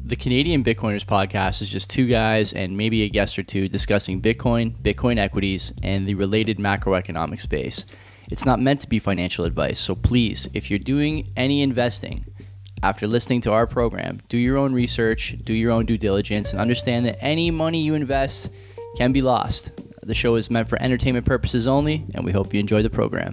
The Canadian Bitcoiners podcast is just two guys and maybe a guest or two discussing Bitcoin, Bitcoin equities, and the related macroeconomic space. It's not meant to be financial advice, so please, if you're doing any investing after listening to our program, do your own research, do your own due diligence, and understand that any money you invest can be lost. The show is meant for entertainment purposes only, and we hope you enjoy the program.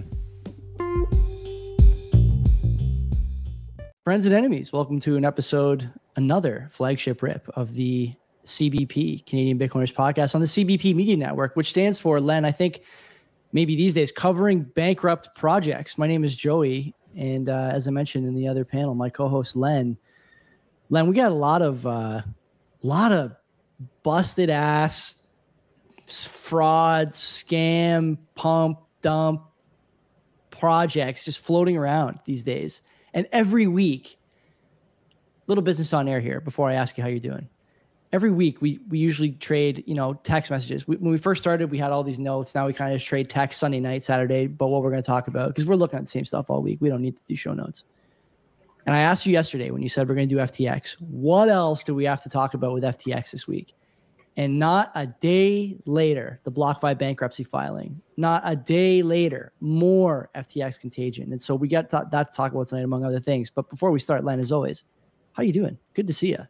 Friends and enemies, welcome to another flagship rip of the CBP, Canadian Bitcoiners podcast on the CBP Media Network, which stands for, Len, I think maybe these days, covering bankrupt projects. My name is Joey, and as I mentioned in the other panel, my co-host Len. Len, we got a lot of busted ass fraud, scam, pump, dump projects just floating around these days. And every week, little business on air here before I ask you how you're doing. Every week, we usually trade, text messages. When we first started, we had all these notes. Now we kind of just trade text Sunday night, Saturday, but what we're going to talk about, because we're looking at the same stuff all week. We don't need to do show notes. And I asked you yesterday when you said we're going to do FTX, what else do we have to talk about with FTX this week? And not a day later, the BlockFi bankruptcy filing. Not a day later, more FTX contagion. And so we got that to talk about tonight, among other things. But before we start, Len, as always, how you doing? Good to see you.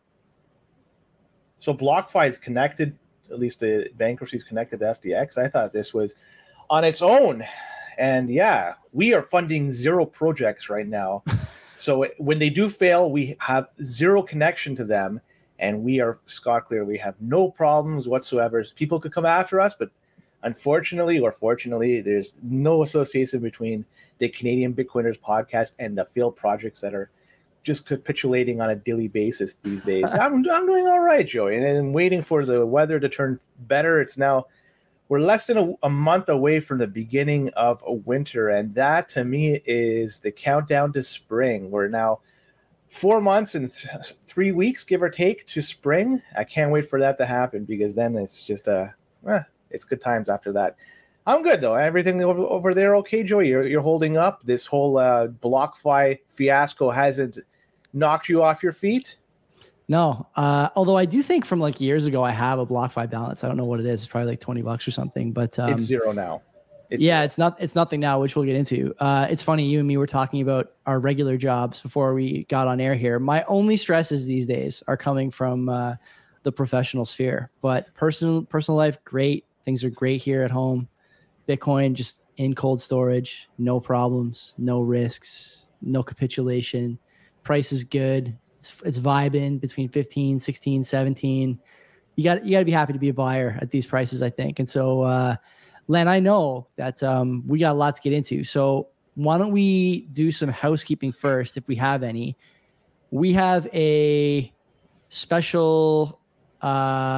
So BlockFi is connected, at least the bankruptcy is connected to FTX. I thought this was on its own. And yeah, we are funding zero projects right now. So when they do fail, we have zero connection to them. And we are scot clear. We have no problems whatsoever. People could come after us, but unfortunately or fortunately, there's no association between the Canadian Bitcoiners podcast and the failed projects that are just capitulating on a daily basis these days. I'm doing all right, Joey, and I'm waiting for the weather to turn better. We're less than a month away from the beginning of a winter, and that to me is the countdown to spring. We're now 4 months and 3 weeks, give or take, to spring. I can't wait for that to happen because then it's just it's good times after that. I'm good though. Everything over there okay, Joey? You're holding up. This whole BlockFi fiasco hasn't knocked you off your feet? No. Although I do think from like years ago, I have a BlockFi balance. I don't know what it is. It's probably like $20 or something. But it's zero now. It's nothing now, which we'll get into. It's funny, you and me were talking about our regular jobs before we got on air here. My only stresses these days are coming from the professional sphere, but personal life, great. Things are great here at home. Bitcoin just in cold storage, no problems, no risks, no capitulation. Price is good. It's vibing between 15, 16, 17. You got to be happy to be a buyer at these prices, I think. And so, Len, I know that we got a lot to get into. So why don't we do some housekeeping first, if we have any. We have a special, we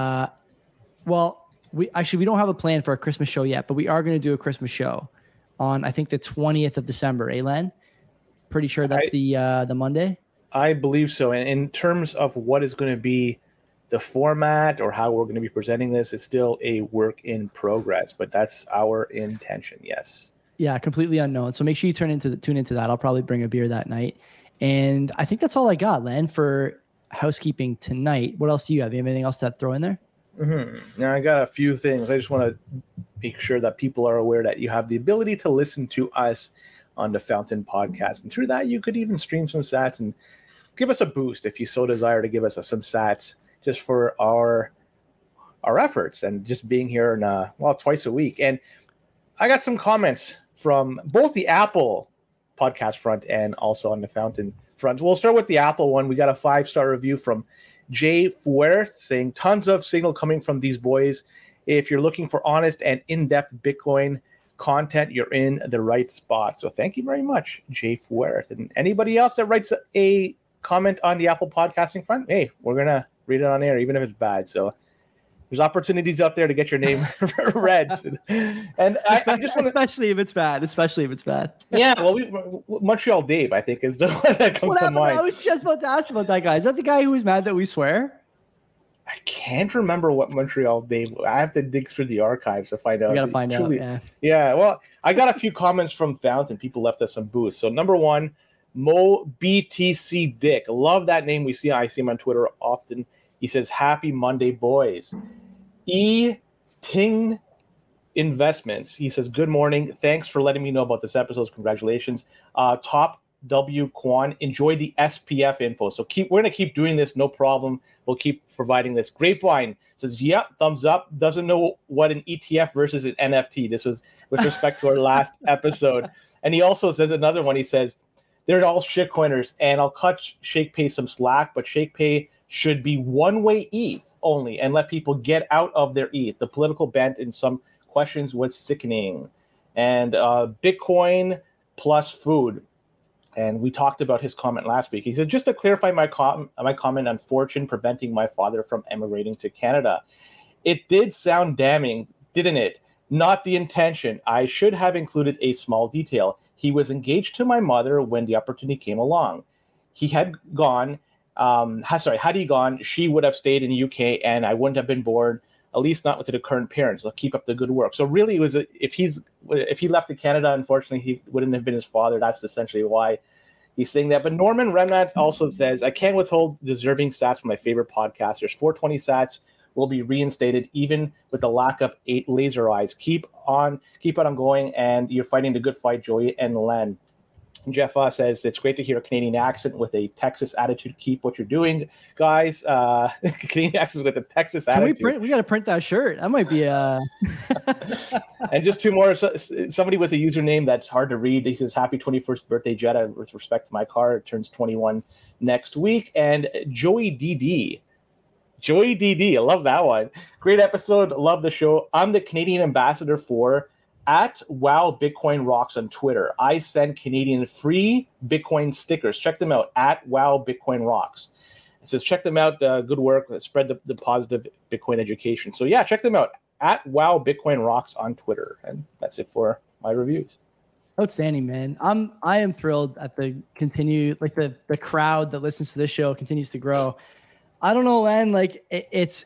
don't have a plan for a Christmas show yet, but we are going to do a Christmas show on, I think, the 20th of December, Len? Pretty sure that's the Monday? I believe so. And in terms of what is going to be the format or how we're going to be presenting this, is still a work in progress, but that's our intention. Yes. Yeah. Completely unknown. So make sure you tune into that. I'll probably bring a beer that night. And I think that's all I got, Len, for housekeeping tonight. What else do you have? You have anything else to throw in there? Mm-hmm. Now I got a few things. I just want to make sure that people are aware that you have the ability to listen to us on the Fountain podcast. And through that, you could even stream some sats and give us a boost if you so desire to give us some sats, just for our efforts and just being here twice a week. And I got some comments from both the Apple podcast front and also on the Fountain front. We'll start with the Apple one. We got a 5-star review from Jay Fuerth saying, tons of signal coming from these boys. If you're looking for honest and in-depth Bitcoin content, you're in the right spot. So thank you very much, Jay Fuerth. And anybody else that writes a comment on the Apple podcasting front, hey, we're going to read it on air, even if it's bad. So there's opportunities out there to get your name read. And especially if it's bad. Yeah. Well, Montreal Dave, I think, is the one that comes to mind. I was just about to ask about that guy. Is that the guy who was mad that we swear? I can't remember what Montreal Dave. I have to dig through the archives to find out. We got to find out. Yeah. Well, I got a few comments from Fountain. People left us some boosts. So number one, Mo BTC Dick. Love that name. I see him on Twitter often. He says, "Happy Monday, boys." E Ting Investments. He says, "Good morning. Thanks for letting me know about this episode. Congratulations. Top W Quan. Enjoy the SPF info." So we're gonna keep doing this, no problem. We'll keep providing this. Grapevine says, "Yep, thumbs up. Doesn't know what an ETF versus an NFT." This was with respect to our last episode. And he also says another one. He says, "They're all shitcoiners, and I'll cut ShakePay some slack, but ShakePay should be one-way ETH only and let people get out of their ETH. The political bent in some questions was sickening." And Bitcoin plus food. And we talked about his comment last week. He said, "Just to clarify my comment on Fortune preventing my father from emigrating to Canada. It did sound damning, didn't it? Not the intention. I should have included a small detail. He was engaged to my mother when the opportunity came along. He had gone, had he gone, she would have stayed in the UK and I wouldn't have been born, at least not with the current parents. So keep up the good work." So really, it was if he left to Canada, unfortunately, he wouldn't have been his father. That's essentially why he's saying that. But Norman Remnant also says, "I can't withhold deserving stats from my favorite podcasters. 420 sats will be reinstated even with the lack of 8 laser eyes. Keep on going, and you're fighting the good fight, Joey and Len." Jeff says, "It's great to hear a Canadian accent with a Texas attitude. Keep what you're doing, guys." Canadian accent with a Texas attitude. We got to print that shirt. That might be a. And just 2 more. Somebody with a username that's hard to read. He says, "Happy 21st birthday, Jetta. With respect to my car, it turns 21 next week." And Joey DD. I love that one. "Great episode. Love the show. I'm the Canadian ambassador for @Wow Bitcoin Rocks on Twitter. I send Canadian free Bitcoin stickers. Check them out @Wow Bitcoin Rocks." It says, check them out. Good work. Spread the positive Bitcoin education. So yeah, check them out @Wow Bitcoin Rocks on Twitter. And that's it for my reviews. Outstanding, man. I am thrilled at the the crowd that listens to this show continues to grow. I don't know, Len, like it's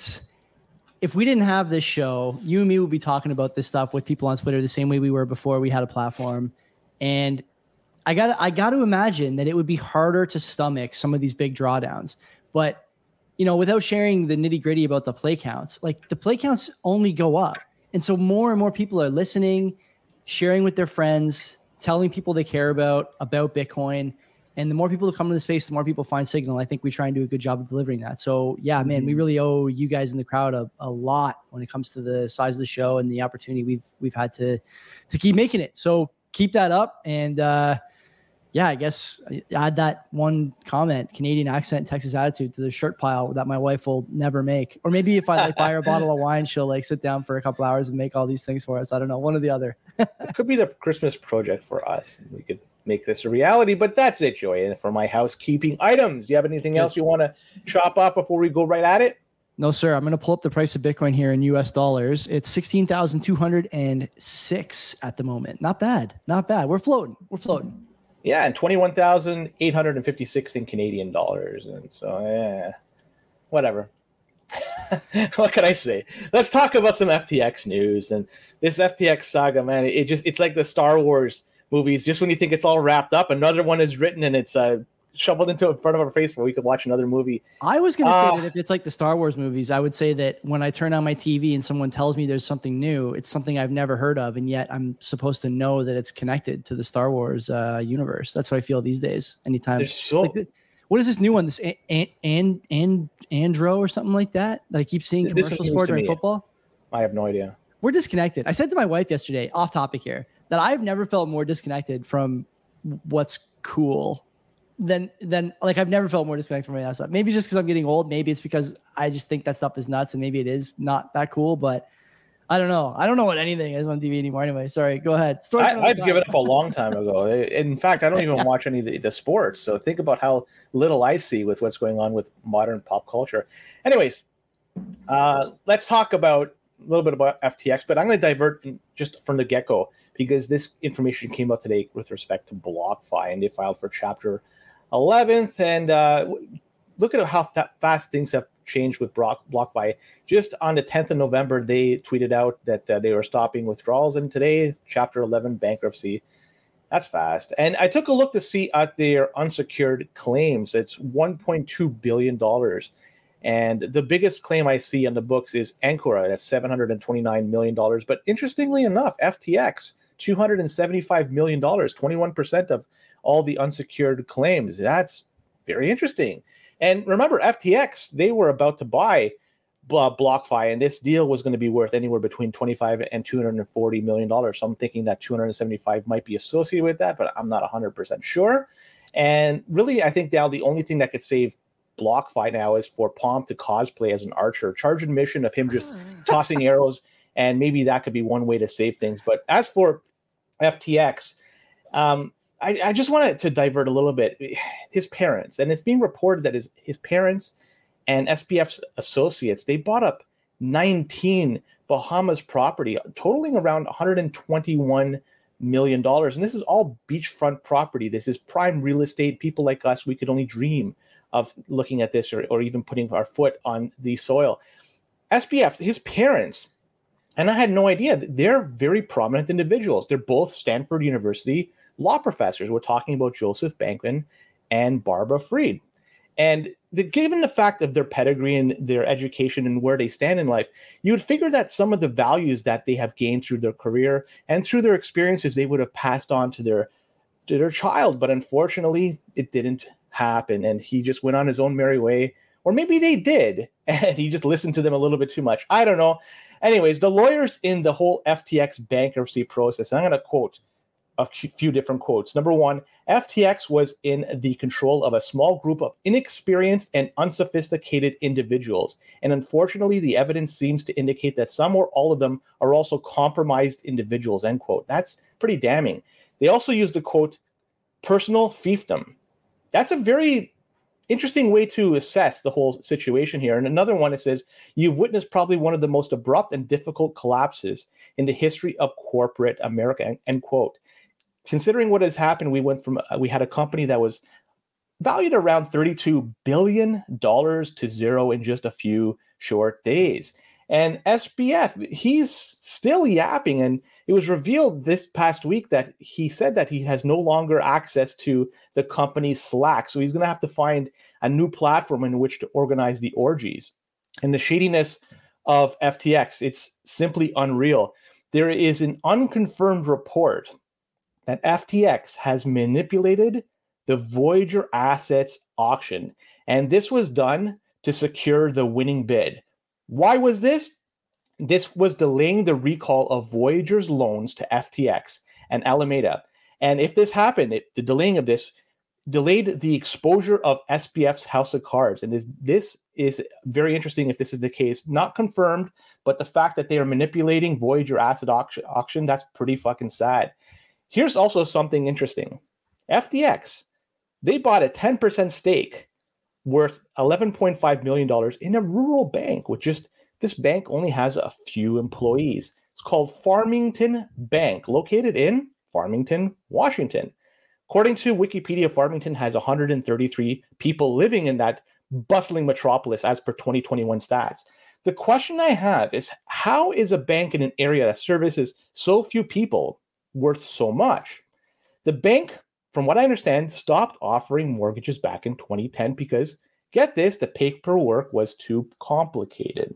if we didn't have this show, you and me would be talking about this stuff with people on Twitter the same way we were before we had a platform. And I got to imagine that it would be harder to stomach some of these big drawdowns. But, without sharing the nitty gritty about the play counts, like the play counts only go up. And so more and more people are listening, sharing with their friends, telling people they care about Bitcoin. And the more people that come into the space, the more people find Signal. I think we try and do a good job of delivering that. So yeah, man, we really owe you guys in the crowd a lot when it comes to the size of the show and the opportunity we've had to keep making it. So keep that up. And yeah, I guess add that one comment, Canadian accent, Texas attitude, to the shirt pile that my wife will never make. Or maybe if I buy her a bottle of wine, she'll sit down for a couple hours and make all these things for us. I don't know, one or the other. It could be the Christmas project for us. We could make this a reality, but that's it, Joey. And for my housekeeping items, do you have anything else you want to chop up before we go right at it? No, sir. I'm going to pull up the price of Bitcoin here in US dollars. It's 16,206 at the moment. Not bad. We're floating. Yeah, and 21,856 in Canadian dollars. And so, yeah, whatever. What can I say? Let's talk about some FTX news. And this FTX saga, man, it's like the Star Wars movies. Just when you think it's all wrapped up, another one is written and it's shoveled into in front of our face where we could watch another movie. I was going to say that if it's like the Star Wars movies, I would say that when I turn on my TV and someone tells me there's something new, it's something I've never heard of, and yet I'm supposed to know that it's connected to the Star Wars universe. That's how I feel these days. Anytime. What is this new one? This Andro or something like that I keep seeing commercials for during football? I have no idea. We're disconnected. I said to my wife yesterday, off topic here, that I've never felt more disconnected from what's cool than like I've never felt more disconnected from that stuff. Maybe it's just because I'm getting old. Maybe it's because I just think that stuff is nuts, and maybe it is not that cool. But I don't know. I don't know what anything is on TV anymore. Anyway, sorry. Go ahead. I've given up a long time ago. In fact, I don't even watch any of the sports. So think about how little I see with what's going on with modern pop culture. Anyways, let's talk about a little bit about FTX, but I'm going to divert just from the get-go because this information came out today with respect to BlockFi, and they filed for Chapter 11th. And look at how fast things have changed with BlockFi. Just on the 10th of November, they tweeted out that they were stopping withdrawals, and today, Chapter 11 bankruptcy That's fast. And I took a look to see at their unsecured claims. It's $1.2 billion. And the biggest claim I see on the books is Ancora. That's $729 million. But interestingly enough, FTX, $275 million, 21% of all the unsecured claims. That's very interesting. And remember, FTX, they were about to buy BlockFi, and this deal was going to be worth anywhere between $25 and $240 million. So I'm thinking that 275 might be associated with that, but I'm not 100% sure. And really, I think now the only thing that could save BlockFi now is for Pomp to cosplay as an archer, charge admission of him just tossing arrows, and maybe that could be one way to save things. But as for FTX, I just wanted to divert a little bit. His parents, and it's being reported that his parents and SBF's associates, they bought up 19 Bahamas property, totaling around $121 million. And this is all beachfront property. This is prime real estate. People like us, we could only dream of looking at this or even putting our foot on the soil. SBF, his parents, and I had no idea, they're very prominent individuals. They're both Stanford University law professors. We're talking about Joseph Bankman and Barbara Fried. And given the fact of their pedigree and their education and where they stand in life, you would figure that some of the values that they have gained through their career and through their experiences, they would have passed on to their child. But unfortunately, it didn't happen. And he just went on his own merry way. Or maybe they did, and he just listened to them a little bit too much. I don't know. Anyways, the lawyers in the whole FTX bankruptcy process, and I'm going to quote a few different quotes. Number one, FTX was in the control of a small group of inexperienced and unsophisticated individuals. And unfortunately, the evidence seems to indicate that some or all of them are also compromised individuals, end quote. That's pretty damning. They also used the quote, personal fiefdom. That's a very interesting way to assess the whole situation here. And another one, it says, you've witnessed probably one of the most abrupt and difficult collapses in the history of corporate America, end quote. Considering what has happened, we had a company that was valued around $32 billion to zero in just a few short days. And SBF, he's still yapping. And it was revealed this past week that he said that he has no longer access to the company's Slack. So he's going to have to find a new platform in which to organize the orgies. And the shadiness of FTX, it's simply unreal. There is an unconfirmed report that FTX has manipulated the Voyager assets auction. And this was done to secure the winning bid. Why was this? This was delaying the recall of Voyager's loans to FTX and Alameda. And if this happened, the delaying of this delayed the exposure of SBF's house of cards. And this is very interesting if this is the case. Not confirmed, but the fact that they are manipulating Voyager asset auction, that's pretty fucking sad. Here's also something interesting. FTX, they bought a 10% stake worth $11.5 million in a rural bank, this bank only has a few employees. It's called Farmington Bank, located in Farmington, Washington. According to Wikipedia, Farmington has 133 people living in that bustling metropolis as per 2021 stats. The question I have is, how is a bank in an area that services so few people worth so much? The bank, from what I understand, stopped offering mortgages back in 2010 because, get this, the paperwork was too complicated.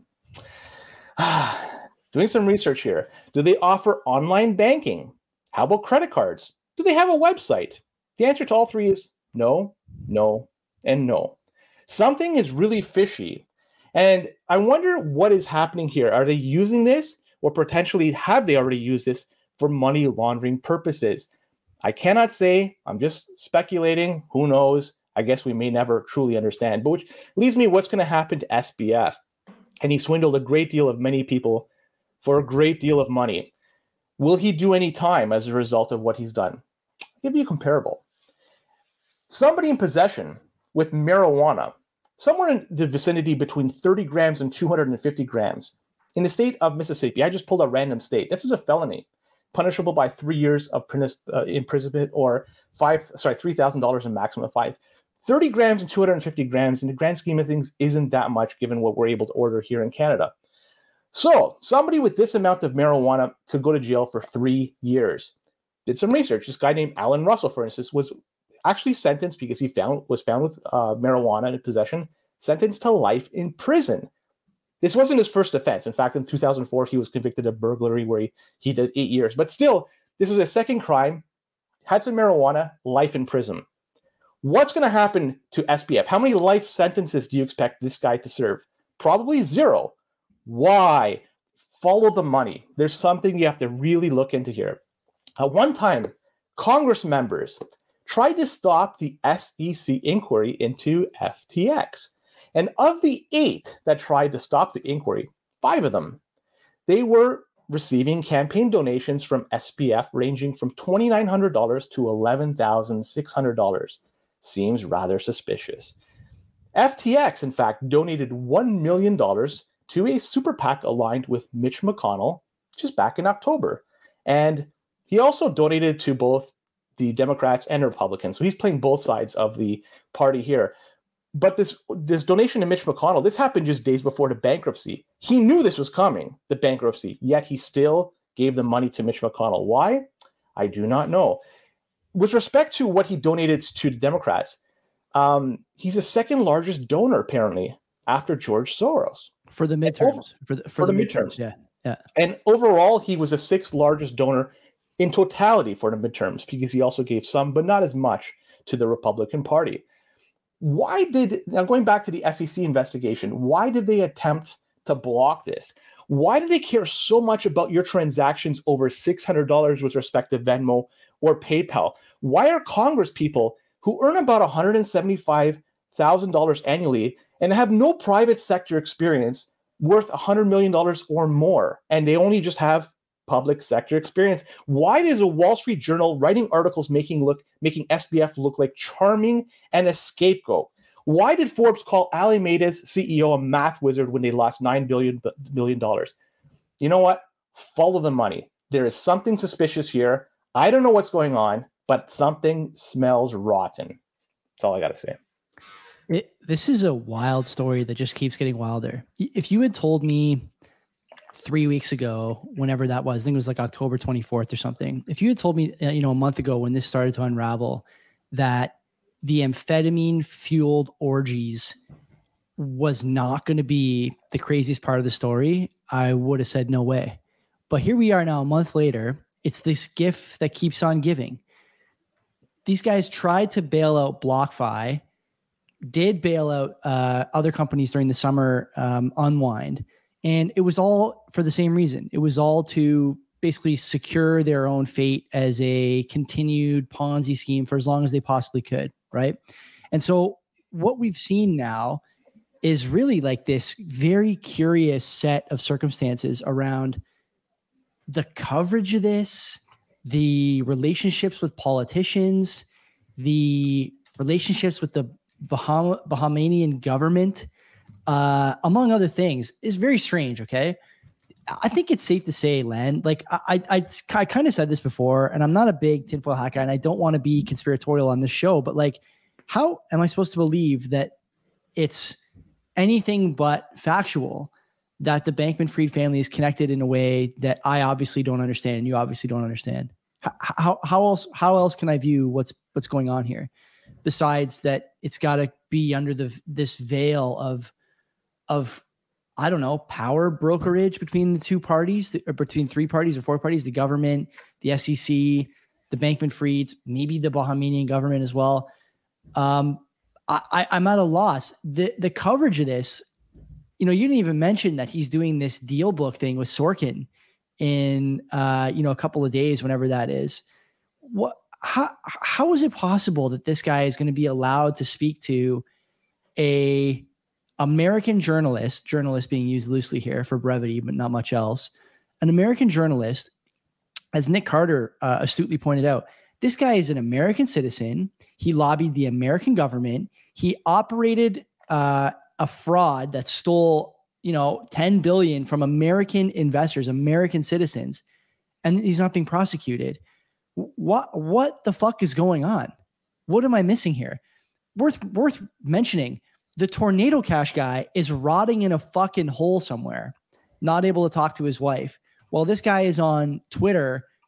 Doing some research here. Do they offer online banking? How about credit cards? Do they have a website? The answer to all three is no, no, and no. Something is really fishy. And I wonder what is happening here. Are they using this, or potentially have they already used this for money laundering purposes? I cannot say. I'm just speculating. Who knows? I guess we may never truly understand. But which leaves me, what's going to happen to SBF? And he swindled a great deal of many people for a great deal of money. Will he do any time as a result of what he's done? I'll give you a comparable. Somebody in possession with marijuana, somewhere in the vicinity between 30 grams and 250 grams, in the state of Mississippi. I just pulled a random state. This is a felony, punishable by 3 years of imprisonment or $3,000 in maximum fine. 30 grams and 250 grams in the grand scheme of things isn't that much given what we're able to order here in Canada. So somebody with this amount of marijuana could go to jail for 3 years. did some research. This guy named Alan Russell, for instance, was actually sentenced because he was found with marijuana in possession, sentenced to life in prison. This wasn't his first offense. In fact, in 2004, he was convicted of burglary where he did 8 years. But still, this was a second crime, had some marijuana, life in prison. What's going to happen to SBF? How many life sentences do you expect this guy to serve? Probably 0. Why? Follow the money. There's something you have to really look into here. At one time, Congress members tried to stop the SEC inquiry into FTX. And of the 8 that tried to stop the inquiry, 5 of them, they were receiving campaign donations from SBF ranging from $2,900 to $11,600. Seems rather suspicious. FTX, in fact, donated $1 million to a super PAC aligned with Mitch McConnell just back in October. And he also donated to both the Democrats and Republicans. So he's playing both sides of the party here. But this donation to Mitch McConnell, this happened just days before the bankruptcy. He knew this was coming, the bankruptcy, yet he still gave the money to Mitch McConnell. Why? I do not know. With respect to what he donated to the Democrats, he's the second largest donor, apparently, after George Soros. For the midterms. For the midterms. Yeah. And overall, he was the 6th largest donor in totality for the midterms because he also gave some, but not as much, to the Republican Party. Now going back to the SEC investigation, why did they attempt to block this? Why do they care so much about your transactions over $600 with respect to Venmo or PayPal? Why are Congress people who earn about $175,000 annually and have no private sector experience worth $100 million or more, and they only just have public sector experience? Why is a Wall Street Journal writing articles making SBF look like charming and a scapegoat? Why did Forbes call Alameda's CEO a math wizard when they lost $9 billion? You know what? Follow the money. There is something suspicious here. I don't know what's going on, but something smells rotten. That's all I got to say. This is a wild story that just keeps getting wilder. If you had told me 3 weeks ago, whenever that was, I think it was like October 24th or something. If you had told me, a month ago when this started to unravel, that the amphetamine fueled orgies was not going to be the craziest part of the story, I would have said no way. But here we are now, a month later. It's this gift that keeps on giving. These guys tried to bail out BlockFi, did bail out other companies during the summer unwind. And it was all for the same reason. It was all to basically secure their own fate as a continued Ponzi scheme for as long as they possibly could, right? And so what we've seen now is really like this very curious set of circumstances around the coverage of this, the relationships with politicians, the relationships with the Bahamian government, among other things, is very strange. Okay. I think it's safe to say, Len, like I kind of said this before, and I'm not a big tinfoil hat guy, and I don't want to be conspiratorial on this show, but like, how am I supposed to believe that it's anything but factual that the Bankman-Fried family is connected in a way that I obviously don't understand and you obviously don't understand? How else can I view what's going on here, besides that it's got to be under this veil of I don't know, power brokerage between the two parties, or between 3 parties or 4 parties, the government, the SEC, the Bankman-Frieds, maybe the Bahamian government as well. I'm at a loss. The coverage of this, you didn't even mention that he's doing this deal book thing with Sorkin in, a couple of days, whenever that is. How is it possible that this guy is going to be allowed to speak to a American journalist being used loosely here for brevity, but not much else, an American journalist, as Nick Carter astutely pointed out? This guy is an American citizen. He lobbied the American government. He operated a fraud that stole, $10 billion from American investors, American citizens, and he's not being prosecuted. What the fuck is going on? What am I missing here? Worth mentioning, the Tornado Cash guy is rotting in a fucking hole somewhere, not able to talk to his wife, while this guy is on Twitter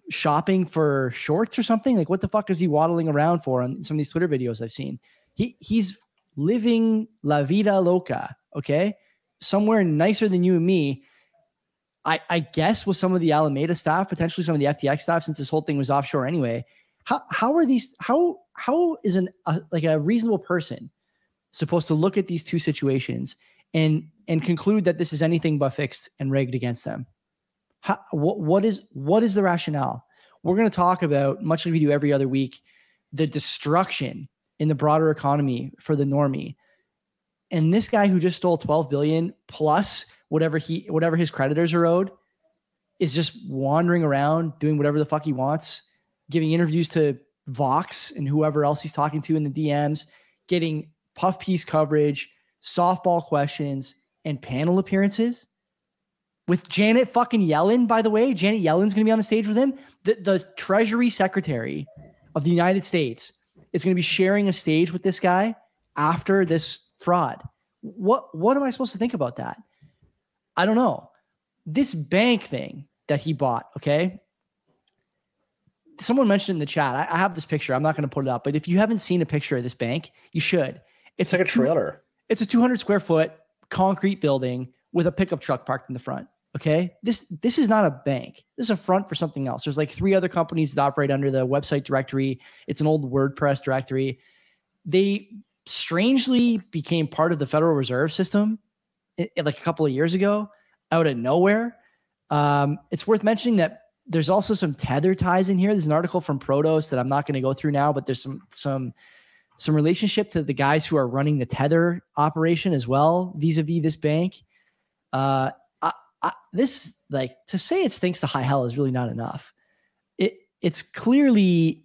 shopping for shorts or something? Like, what the fuck is he waddling around for on some of these Twitter videos I've seen? He's living la vida loca, okay? Somewhere nicer than you and me. I guess with some of the Alameda staff, potentially some of the FTX staff, since this whole thing was offshore anyway. How is a reasonable person supposed to look at these two situations and conclude that this is anything but fixed and rigged against them? What is the rationale? We're going to talk about, much like we do every other week, the destruction in the broader economy for the normie. And this guy who just stole $12 billion plus whatever his creditors are owed is just wandering around doing whatever the fuck he wants, giving interviews to Vox and whoever else he's talking to in the DMs, getting puff piece coverage, softball questions, and panel appearances with Janet fucking Yellen. By the way, Janet Yellen's going to be on the stage with him. The Treasury Secretary of the United States is going to be sharing a stage with this guy after this fraud. What am I supposed to think about that? I don't know. This bank thing that he bought, okay? Someone mentioned in the chat, I have this picture. I'm not going to put it up, but if you haven't seen a picture of this bank, you should. It's like a trailer. It's a 200 square foot concrete building with a pickup truck parked in the front, okay? This is not a bank. This is a front for something else. There's like 3 other companies that operate under the website directory. It's an old WordPress directory. They strangely became part of the Federal Reserve System like a couple of years ago out of nowhere. It's worth mentioning that there's also some Tether ties in here. There's an article from Protos that I'm not going to go through now, but there's some relationship to the guys who are running the Tether operation as well, vis-a-vis this bank. This, like, to say it stinks to high hell is really not enough. It's clearly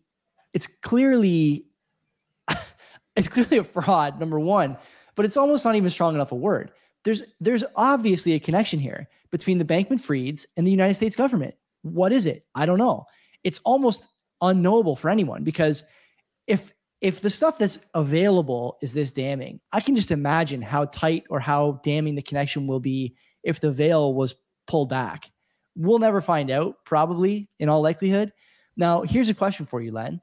a fraud, number one, but it's almost not even strong enough a word. There's obviously a connection here between the Bankman-Frieds and the United States government. What is it? I don't know. It's almost unknowable for anyone, because if the stuff that's available is this damning, I can just imagine how tight or how damning the connection will be if the veil was pulled back. We'll never find out, probably, in all likelihood. Now, here's a question for you, Len.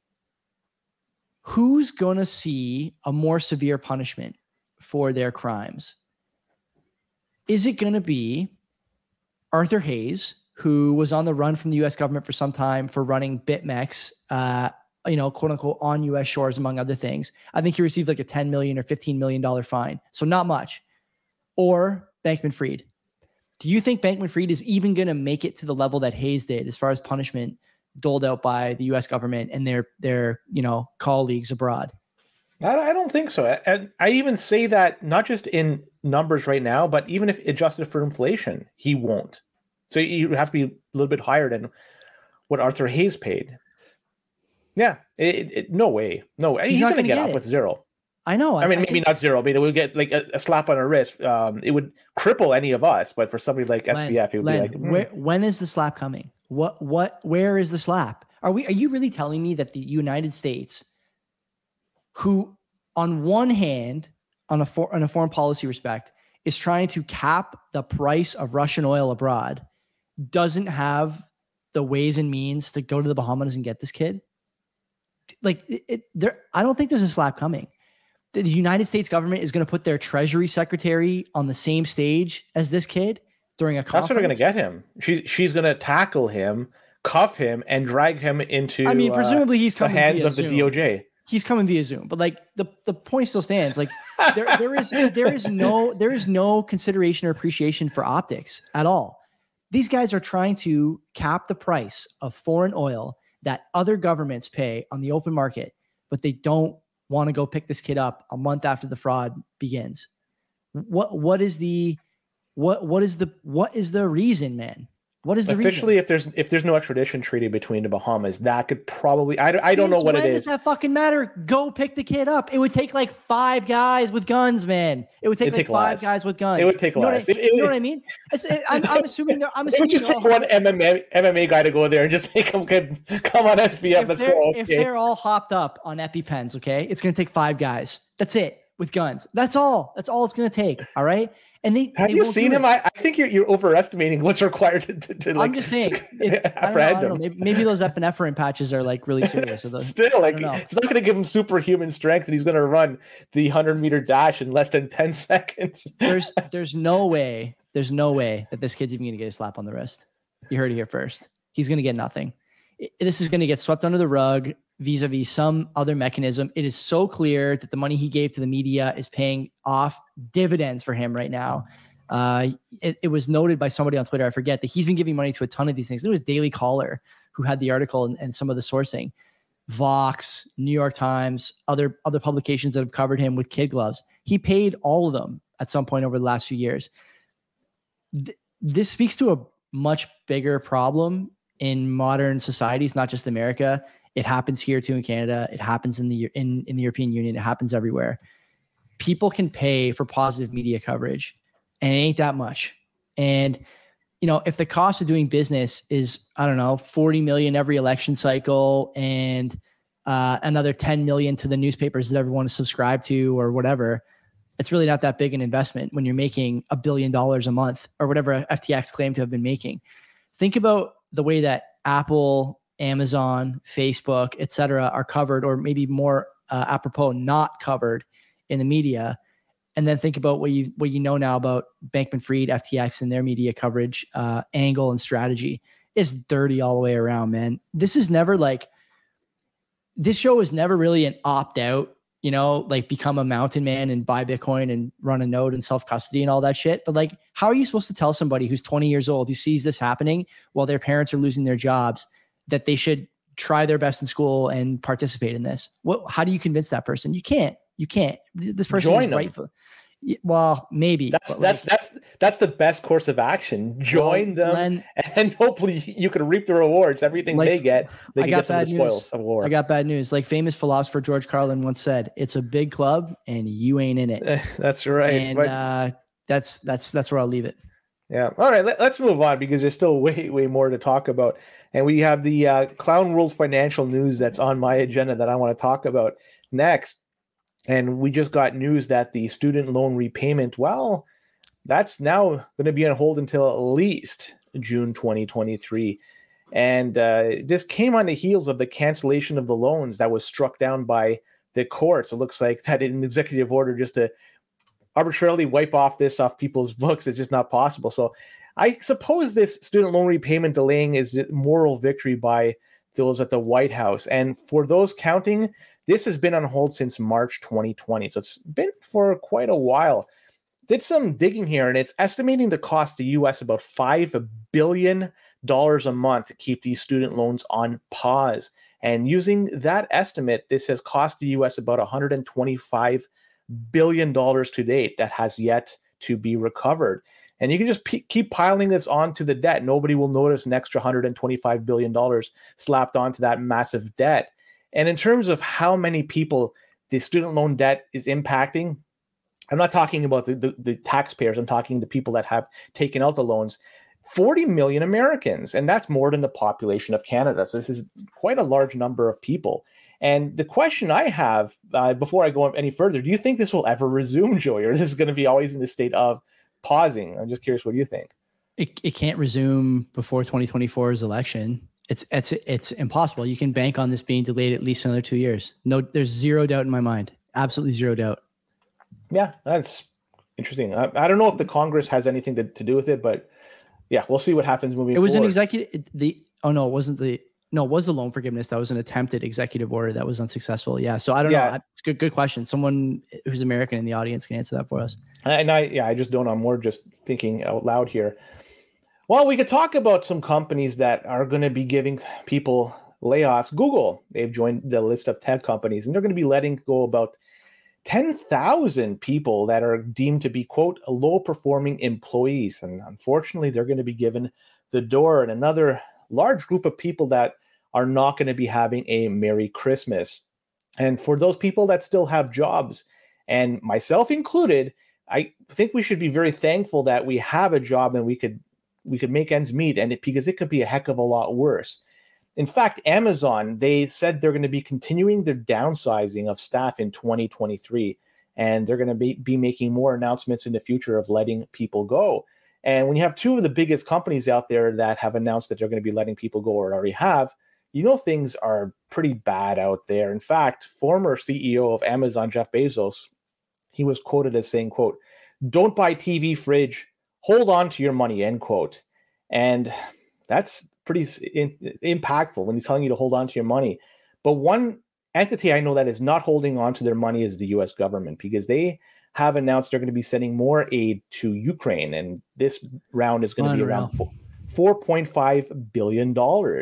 Who's going to see a more severe punishment for their crimes? Is it going to be Arthur Hayes, who was on the run from the U.S. government for some time for running BitMEX, quote unquote, on U.S. shores, among other things? I think he received like a $10 million or $15 million fine. So not much. Or Bankman-Fried. Do you think Bankman-Fried is even going to make it to the level that Hayes did as far as punishment doled out by the U.S. government and their colleagues abroad? I don't think so. And I even say that not just in numbers right now, but even if adjusted for inflation, he won't. So you have to be a little bit higher than what Arthur Hayes paid. Yeah, no way. No, he's going to get off with zero. I know. I mean, maybe not zero. I mean, it would get like a slap on the wrist. It would cripple any of us. But for somebody like SBF, it would be like, when is the slap coming? Where is the slap? Are you really telling me that the United States, who on one hand, on a foreign policy respect, is trying to cap the price of Russian oil abroad, doesn't have the ways and means to go to the Bahamas and get this kid? Like, I don't think there's a slap coming. The United States government is going to put their Treasury Secretary on the same stage as this kid during a conference. That's what they're going to get him. She's going to tackle him, cuff him, and drag him into. I mean, presumably he's coming the hands via of the Zoom. DOJ. He's coming via Zoom, but like the point still stands. Like there is no consideration or appreciation for optics at all. These guys are trying to cap the price of foreign oil that other governments pay on the open market, but they don't want to go pick this kid up a month after the fraud begins. What is the reason, man? What is the officially reason? if there's no extradition treaty between the Bahamas, that could probably I don't know what it is. Does that fucking matter? Go pick the kid up. It would take like 5 guys with guns, man. It would take like 5 guys with guns. It would take less. You know what I mean? I'm assuming they're. It would just take one MMA guy to go there and just say, "Come on, SBF, let's go." Okay. If they're all hopped up on EpiPens, okay, it's going to take 5 guys. That's it, with guns. That's all. That's all it's going to take. All right. And have you seen him? I think you're overestimating what's required to I'm just saying, I don't know. Maybe those epinephrine patches are like really serious. Still, like, it's not going to give him superhuman strength, and he's going to run the 100-meter dash in less than 10 seconds. There's no way that this kid's even going to get a slap on the wrist. You heard it here first. He's going to get nothing. This is going to get swept under the rug vis-a-vis some other mechanism. It is so clear that the money he gave to the media is paying off dividends for him right now. It was noted by somebody on Twitter, I forget, that he's been giving money to a ton of these things. It was Daily Caller who had the article and some of the sourcing. Vox, New York Times, other publications that have covered him with kid gloves. He paid all of them at some point over the last few years. This speaks to a much bigger problem in modern societies, not just America. It happens here too in Canada. It happens in the European Union. It happens everywhere. People can pay for positive media coverage, and it ain't that much. And if the cost of doing business is, I don't know, 40 million every election cycle and another 10 million to the newspapers that everyone is subscribed to or whatever, it's really not that big an investment when you're making $1 billion a month or whatever FTX claimed to have been making. Think about the way that Apple, Amazon, Facebook, et cetera, are covered, or maybe more apropos, not covered in the media. And then think about what you know now about Bankman-Fried, FTX, and their media coverage, angle and strategy. It's dirty all the way around, man. This show is never really an opt-out, like become a mountain man and buy Bitcoin and run a node and self-custody and all that shit. But like, how are you supposed to tell somebody who's 20 years old, who sees this happening while their parents are losing their jobs, that they should try their best in school and participate in this? How do you convince that person? You can't. This person is rightful. Well, maybe that's the best course of action. Join them, and hopefully you can reap the rewards. Everything they get, they get some of the spoils of war. I got bad news. Like famous philosopher George Carlin once said, "It's a big club, and you ain't in it." That's right. And that's where I'll leave it. Yeah. All right. Let's move on because there's still way more to talk about, and we have the Clown World financial news that's on my agenda that I want to talk about next. And we just got news that the student loan repayment, well, that's now going to be on hold until at least June 2023. And this came on the heels of the cancellation of the loans that was struck down by the courts. It looks like that an executive order just to arbitrarily wipe off people's books is just not possible. So I suppose this student loan repayment delaying is a moral victory by those at the White House. And for those counting, this has been on hold since March 2020. So it's been for quite a while. Did some digging here, and it's estimating the cost to U.S. about $5 billion a month to keep these student loans on pause. And using that estimate, this has cost the U.S. about $125 billion to date that has yet to be recovered. And you can just keep piling this onto the debt. Nobody will notice an extra $125 billion slapped onto that massive debt. And in terms of how many people the student loan debt is impacting, I'm not talking about the taxpayers. I'm talking the people that have taken out the loans. 40 million Americans, and that's more than the population of Canada. So this is quite a large number of people. And the question I have, before I go any further, do you think this will ever resume, Joey, or this is going to be always in the state of pausing? I'm just curious, what do you think? It can't resume before 2024's election. It's impossible. You can bank on this being delayed at least another 2 years. No, there's zero doubt in my mind. Absolutely zero doubt. Yeah, that's interesting. I don't know if the Congress has anything to do with it, but yeah, we'll see what happens moving forward. It was an executive. It was the loan forgiveness. That was an attempted executive order that was unsuccessful. Yeah. So I don't know. It's good question. Someone who's American in the audience can answer that for us. And I just don't know. I'm more just thinking out loud here. Well, we could talk about some companies that are going to be giving people layoffs. Google, they've joined the list of tech companies, and they're going to be letting go about 10,000 people that are deemed to be, quote, low-performing employees. And unfortunately, they're going to be given the door. And another large group of people that are not going to be having a Merry Christmas. And for those people that still have jobs, and myself included, I think we should be very thankful that we have a job and we could make ends meet, because it could be a heck of a lot worse. In fact, Amazon, they said they're going to be continuing their downsizing of staff in 2023. and they're going to be making more announcements in the future of letting people go. And when you have two of the biggest companies out there that have announced that they're going to be letting people go or already have, things are pretty bad out there. In fact, former CEO of Amazon, Jeff Bezos, he was quoted as saying, quote, "Don't buy TV, fridge, hold on to your money," end quote. And that's pretty impactful when he's telling you to hold on to your money. But one entity I know that is not holding on to their money is the US government, because they have announced they're going to be sending more aid to Ukraine. And this round is going to be around $4.5 billion.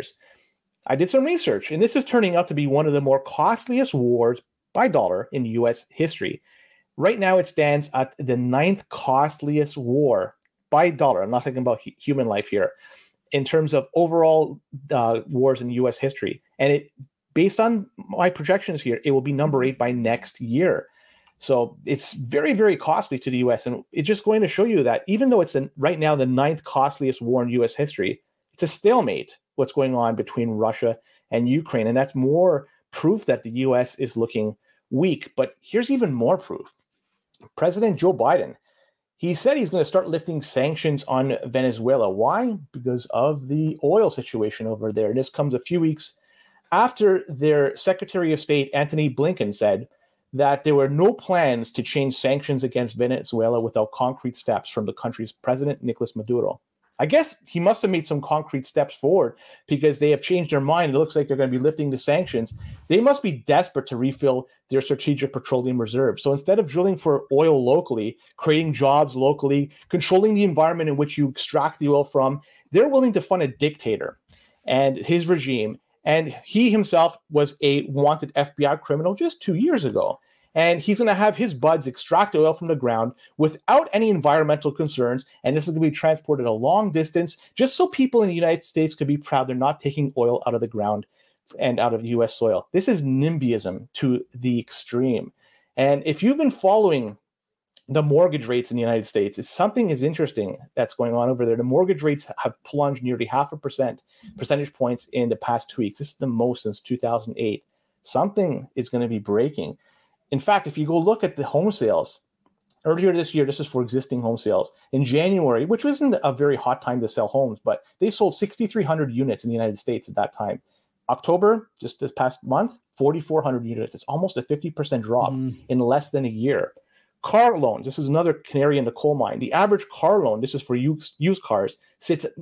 I did some research, and this is turning out to be one of the more costliest wars by dollar in U.S. history. Right now, it stands at the 9th costliest war by dollar. I'm not talking about human life here, in terms of overall wars in U.S. history. And based on my projections here, it will be number 8 by next year. So it's very, very costly to the U.S. And it's just going to show you that even though it's right now the 9th costliest war in U.S. history, it's a stalemate what's going on between Russia and Ukraine. And that's more proof that the U.S. is looking weak. But here's even more proof. President Joe Biden, he said he's going to start lifting sanctions on Venezuela. Why? Because of the oil situation over there. And this comes a few weeks after their Secretary of State, Antony Blinken, said that there were no plans to change sanctions against Venezuela without concrete steps from the country's president, Nicolas Maduro. I guess he must have made some concrete steps forward, because they have changed their mind. It looks like they're going to be lifting the sanctions. They must be desperate to refill their strategic petroleum reserves. So instead of drilling for oil locally, creating jobs locally, controlling the environment in which you extract the oil from, they're willing to fund a dictator and his regime. And he himself was a wanted FBI criminal just 2 years ago. And he's going to have his buds extract oil from the ground without any environmental concerns. And this is going to be transported a long distance just so people in the United States could be proud they're not taking oil out of the ground and out of U.S. soil. This is NIMBYism to the extreme. And if you've been following the mortgage rates in the United States, something is interesting that's going on over there. The mortgage rates have plunged nearly 0.5 percentage points in the past 2 weeks. This is the most since 2008. Something is going to be breaking. In fact, if you go look at the home sales, earlier this year, this is for existing home sales, in January, which wasn't a very hot time to sell homes, but they sold 6,300 units in the United States at that time. October, just this past month, 4,400 units. It's almost a 50% drop in less than a year. Car loans, this is another canary in the coal mine. The average car loan, this is for used cars, sits at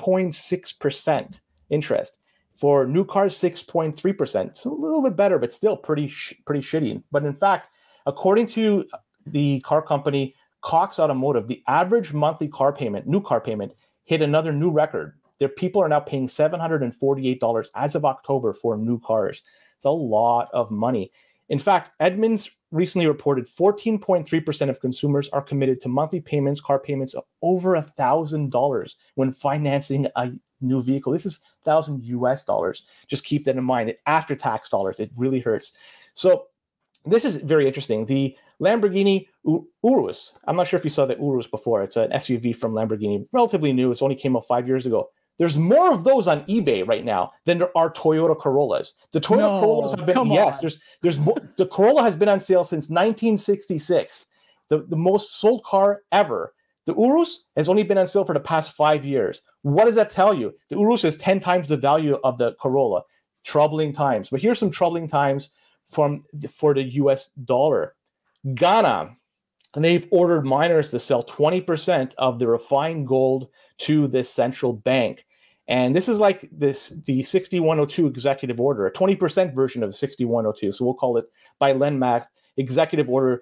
9.6% interest. For new cars, 6.3%. It's a little bit better, but still pretty shitty. But in fact, according to the car company Cox Automotive, the average monthly new car payment, hit another new record. Their people are now paying $748 as of October for new cars. It's a lot of money. In fact, Edmunds recently reported 14.3% of consumers are committed to monthly payments, car payments of over $1,000 when financing a new vehicle. This is $1,000 US. Just keep that in mind. After tax dollars, it really hurts. So this is very interesting. The Lamborghini Urus. I'm not sure if you saw the Urus before. It's an SUV from Lamborghini, relatively new. It's only came out 5 years ago. There's more of those on eBay right now than there are Toyota Corollas. The Toyota Corollas have been, there's more. The Corolla has been on sale since 1966, the most sold car ever. The Urus has only been on sale for the past 5 years. What does that tell you? The Urus is 10 times the value of the Corolla. Troubling times. But here's some troubling times for the US dollar. Ghana, and they've ordered miners to sell 20% of the refined gold to this central bank. And this is like the 6102 executive order, a 20% version of 6102. So we'll call it, by Lenmath, executive order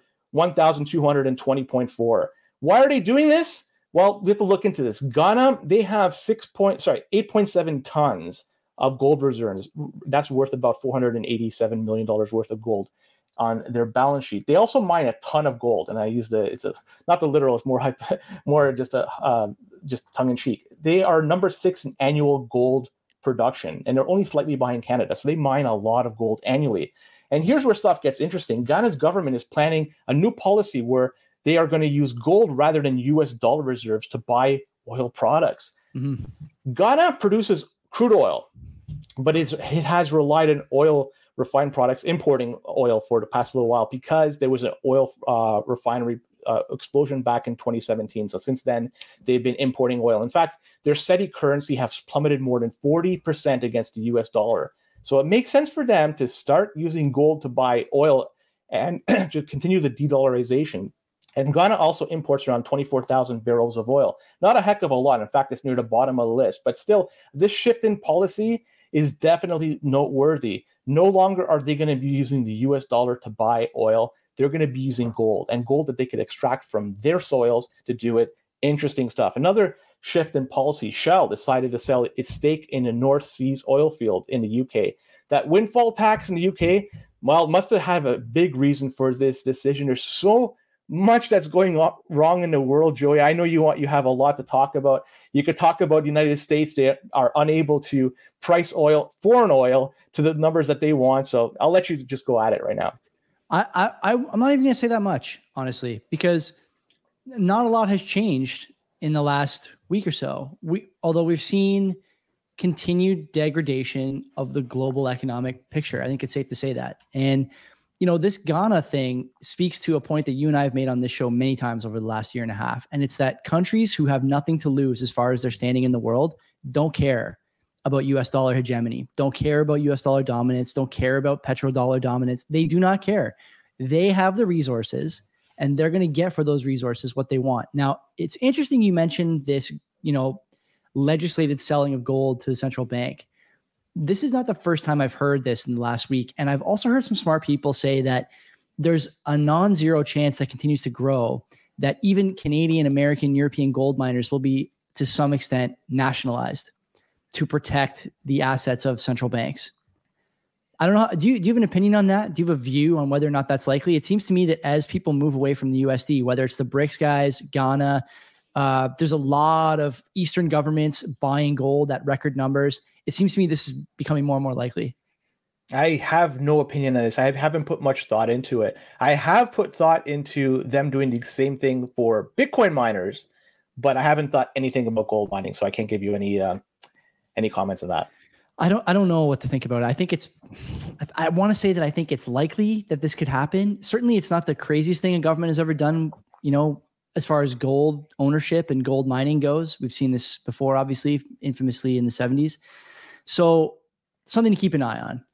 1220.4. Why are they doing this? Well, we have to look into this. Ghana, they have 8.7 tons of gold reserves. That's worth about $487 million worth of gold on their balance sheet. They also mine a ton of gold, and I use not the literal, it's more just tongue in cheek. They are number 6 in annual gold production, and they're only slightly behind Canada. So they mine a lot of gold annually. And here's where stuff gets interesting. Ghana's government is planning a new policy where they are going to use gold rather than US dollar reserves to buy oil products. Mm-hmm. Ghana produces crude oil, but it has relied on oil refined products, importing oil for the past little while because there was an oil refinery explosion back in 2017. So since then, they've been importing oil. In fact, their SETI currency has plummeted more than 40% against the US dollar. So it makes sense for them to start using gold to buy oil and to continue the de-dollarization. And Ghana also imports around 24,000 barrels of oil. Not a heck of a lot. In fact, it's near the bottom of the list. But still, this shift in policy is definitely noteworthy. No longer are they going to be using the US dollar to buy oil. They're going to be using gold, and gold that they could extract from their soils to do it. Interesting stuff. Another shift in policy, Shell decided to sell its stake in the North Seas oil field in the UK. That windfall tax in the UK, well, must have a big reason for this decision. There's so much that's going wrong in the world, Joey. I know you have a lot to talk about. You could talk about the United States. They are unable to price oil, foreign oil, to the numbers that they want. So I'll let you just go at it right now. I'm not even going to say that much, honestly, because not a lot has changed in the last week or so. Although we've seen continued degradation of the global economic picture. I think it's safe to say that. And, this Ghana thing speaks to a point that you and I have made on this show many times over the last year and a half. And it's that countries who have nothing to lose as far as their standing in the world don't care about US dollar hegemony, don't care about US dollar dominance, don't care about petrodollar dominance. They do not care. They have the resources, and they're going to get for those resources what they want. Now, it's interesting you mentioned this, legislated selling of gold to the central bank. This is not the first time I've heard this in the last week. And I've also heard some smart people say that there's a non-zero chance that continues to grow, that even Canadian, American, European gold miners will be, to some extent, nationalized to protect the assets of central banks. I don't know. Do you have an opinion on that? Do you have a view on whether or not that's likely? It seems to me that as people move away from the USD, whether it's the BRICS guys, Ghana, there's a lot of Eastern governments buying gold at record numbers. It seems to me this is becoming more and more likely. I have no opinion on this. I haven't put much thought into it. I have put thought into them doing the same thing for Bitcoin miners, but I haven't thought anything about gold mining, so I can't give you any comments on that. I don't know what to think about it. I want to say that I think it's likely that this could happen. Certainly it's not the craziest thing a government has ever done, as far as gold ownership and gold mining goes. We've seen this before, obviously, infamously in the 70s. So something to keep an eye on.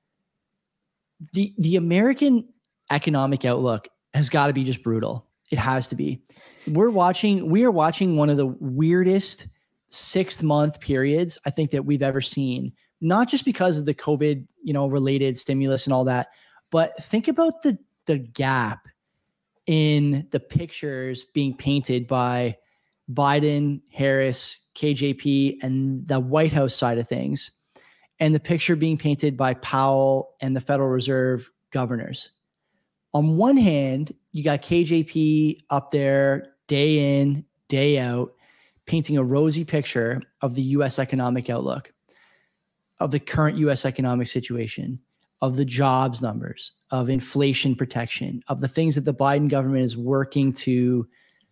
The American economic outlook has got to be just brutal. It has to be. We are watching one of the weirdest 6-month periods I think that we've ever seen, not just because of the COVID, related stimulus and all that, but think about the gap in the pictures being painted by Biden, Harris, KJP, and the White House side of things, and the picture being painted by Powell and the Federal Reserve governors. On one hand, you got KJP up there day in, day out, painting a rosy picture of the U.S. economic outlook, of the current U.S. economic situation, of the jobs numbers, of inflation protection, of the things that the Biden government is working to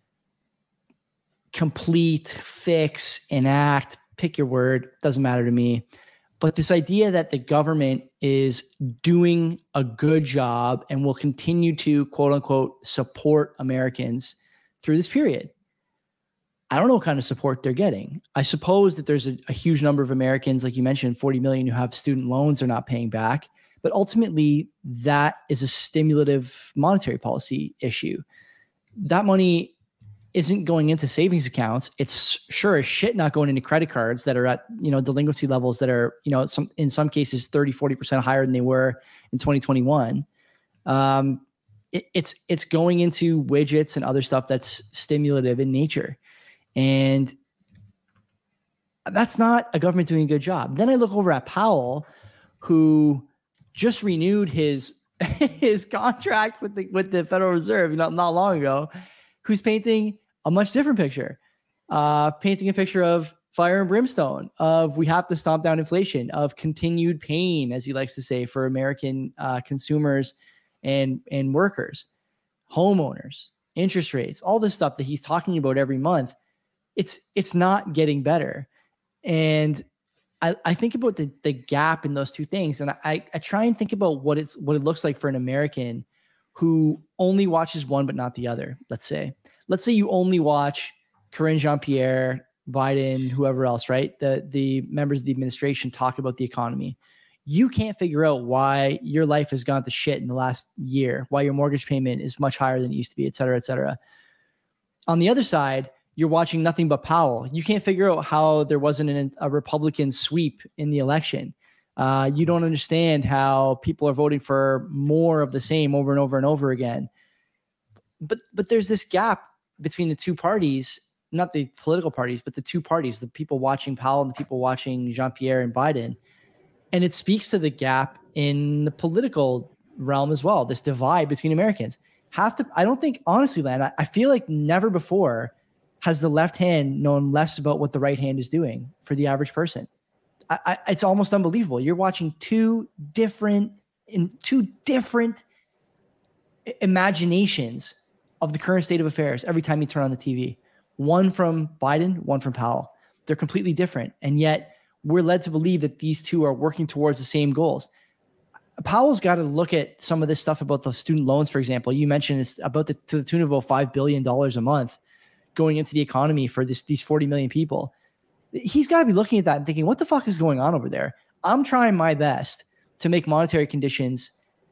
complete, fix, enact, pick your word, doesn't matter to me. But this idea that the government is doing a good job and will continue to, quote unquote, support Americans through this period. I don't know what kind of support they're getting. I suppose that there's a huge number of Americans, like you mentioned, 40 million who have student loans they're not paying back. But ultimately, that is a stimulative monetary policy issue. That money isn't going into savings accounts. It's sure as shit not going into credit cards that are at, delinquency levels that are, in some cases 30, 40% higher than they were in 2021. It's going into widgets and other stuff that's stimulative in nature. And that's not a government doing a good job. Then I look over at Powell, who just renewed his contract with the Federal Reserve not long ago, who's painting a much different picture, painting a picture of fire and brimstone, of we have to stomp down inflation, of continued pain, as he likes to say, for American consumers and workers, homeowners, interest rates, all this stuff that he's talking about every month. It's not getting better. And I think about the gap in those two things, and I try and think about what it looks like for an American who only watches one but not the other. Let's say you only watch Karine Jean-Pierre, Biden, whoever else, right? The members of the administration talk about the economy. You can't figure out why your life has gone to shit in the last year, why your mortgage payment is much higher than it used to be, et cetera, et cetera. On the other side, you're watching nothing but Powell. You can't figure out how there wasn't a Republican sweep in the election. You don't understand how people are voting for more of the same over and over and over again. But there's this gap between the two parties, not the political parties, but the two parties, the people watching Powell and the people watching Jean-Pierre and Biden. And it speaks to the gap in the political realm as well, this divide between Americans. I don't think, honestly, Len, I feel like never before has the left hand known less about what the right hand is doing for the average person. It's almost unbelievable. You're watching two different imaginations of the current state of affairs every time you turn on the TV. One from Biden, one from Powell. They're completely different. And yet we're led to believe that these two are working towards the same goals. Powell's got to look at some of this stuff about the student loans, for example. You mentioned it's about to the tune of about $5 billion a month going into the economy for these 40 million people. He's got to be looking at that and thinking, what the fuck is going on over there? I'm trying my best to make monetary conditions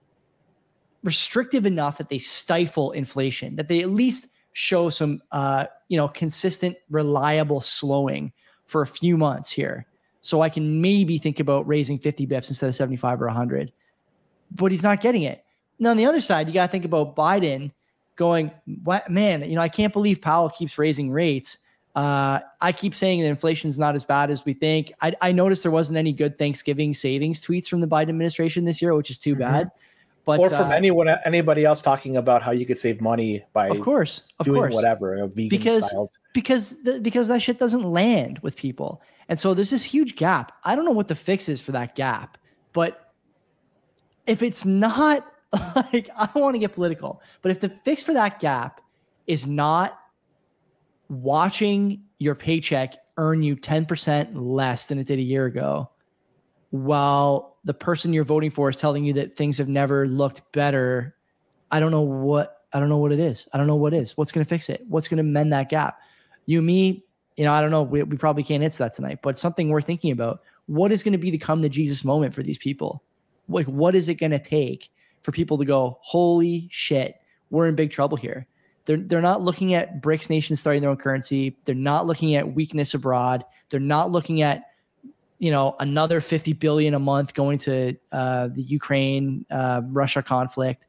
restrictive enough that they stifle inflation, that they at least show some, consistent, reliable slowing for a few months here. So I can maybe think about raising 50 bips instead of 75 or 100. But he's not getting it. Now, on the other side, you got to think about Biden going, what, man, I can't believe Powell keeps raising rates. I keep saying that inflation is not as bad as we think. I noticed there wasn't any good Thanksgiving savings tweets from the Biden administration this year, which is too bad. But, or from anybody else talking about how you could save money by of course whatever, vegan styled. Because that shit doesn't land with people. And so there's this huge gap. I don't know what the fix is for that gap, but if it's not like, I don't want to get political, but if the fix for that gap is not watching your paycheck earn you 10% less than it did a year ago, while the person you're voting for is telling you that things have never looked better, I don't know what it is. I don't know what is. What's going to fix it? What's going to mend that gap? You, me, I don't know. We probably can't answer that tonight, but something we're thinking about. What is going to be the come to Jesus moment for these people? Like, what is it going to take for people to go, holy shit, we're in big trouble here? They're not looking at BRICS nations starting their own currency. They're not looking at weakness abroad. They're not looking at, another 50 billion a month going to the Ukraine, Russia conflict.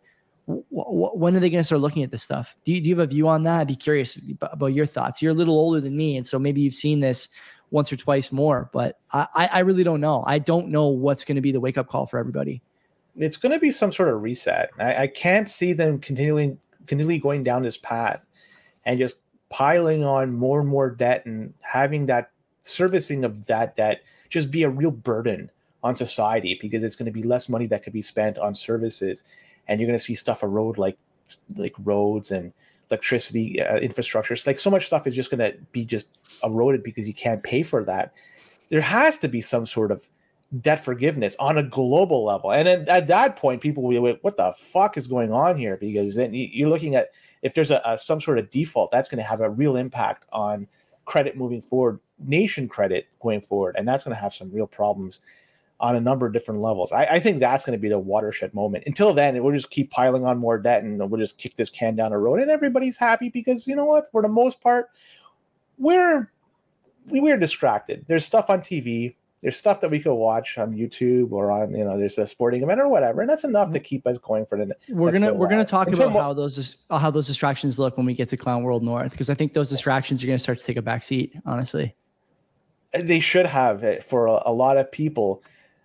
When are they going to start looking at this stuff? Do you have a view on that? I'd be curious about your thoughts. You're a little older than me, and so maybe you've seen this once or twice more, but I really don't know. I don't know what's going to be the wake-up call for everybody. It's going to be some sort of reset. I can't see them continually going down this path and just piling on more and more debt and having that servicing of that debt just be a real burden on society, because it's going to be less money that could be spent on services. And you're going to see stuff erode like roads and electricity infrastructure. It's like so much stuff is just going to be just eroded because you can't pay for that. There has to be some sort of debt forgiveness on a global level. And then at that point, people will be like, what the fuck is going on here? Because then you're looking at, if there's some sort of default, that's going to have a real impact on credit moving forward, nation credit going forward. And that's going to have some real problems on a number of different levels. I think that's going to be the watershed moment. Until then, we'll just keep piling on more debt and we'll just kick this can down the road and everybody's happy because, you know what, for the most part, we're distracted. There's stuff on TV. There's stuff that we could watch on YouTube or on, there's a sporting event or whatever. And that's enough to keep us going for the We're going to talk about how those distractions look when we get to Clown World North, because I think those distractions are going to start to take a back seat, honestly. They should have it for a lot of people.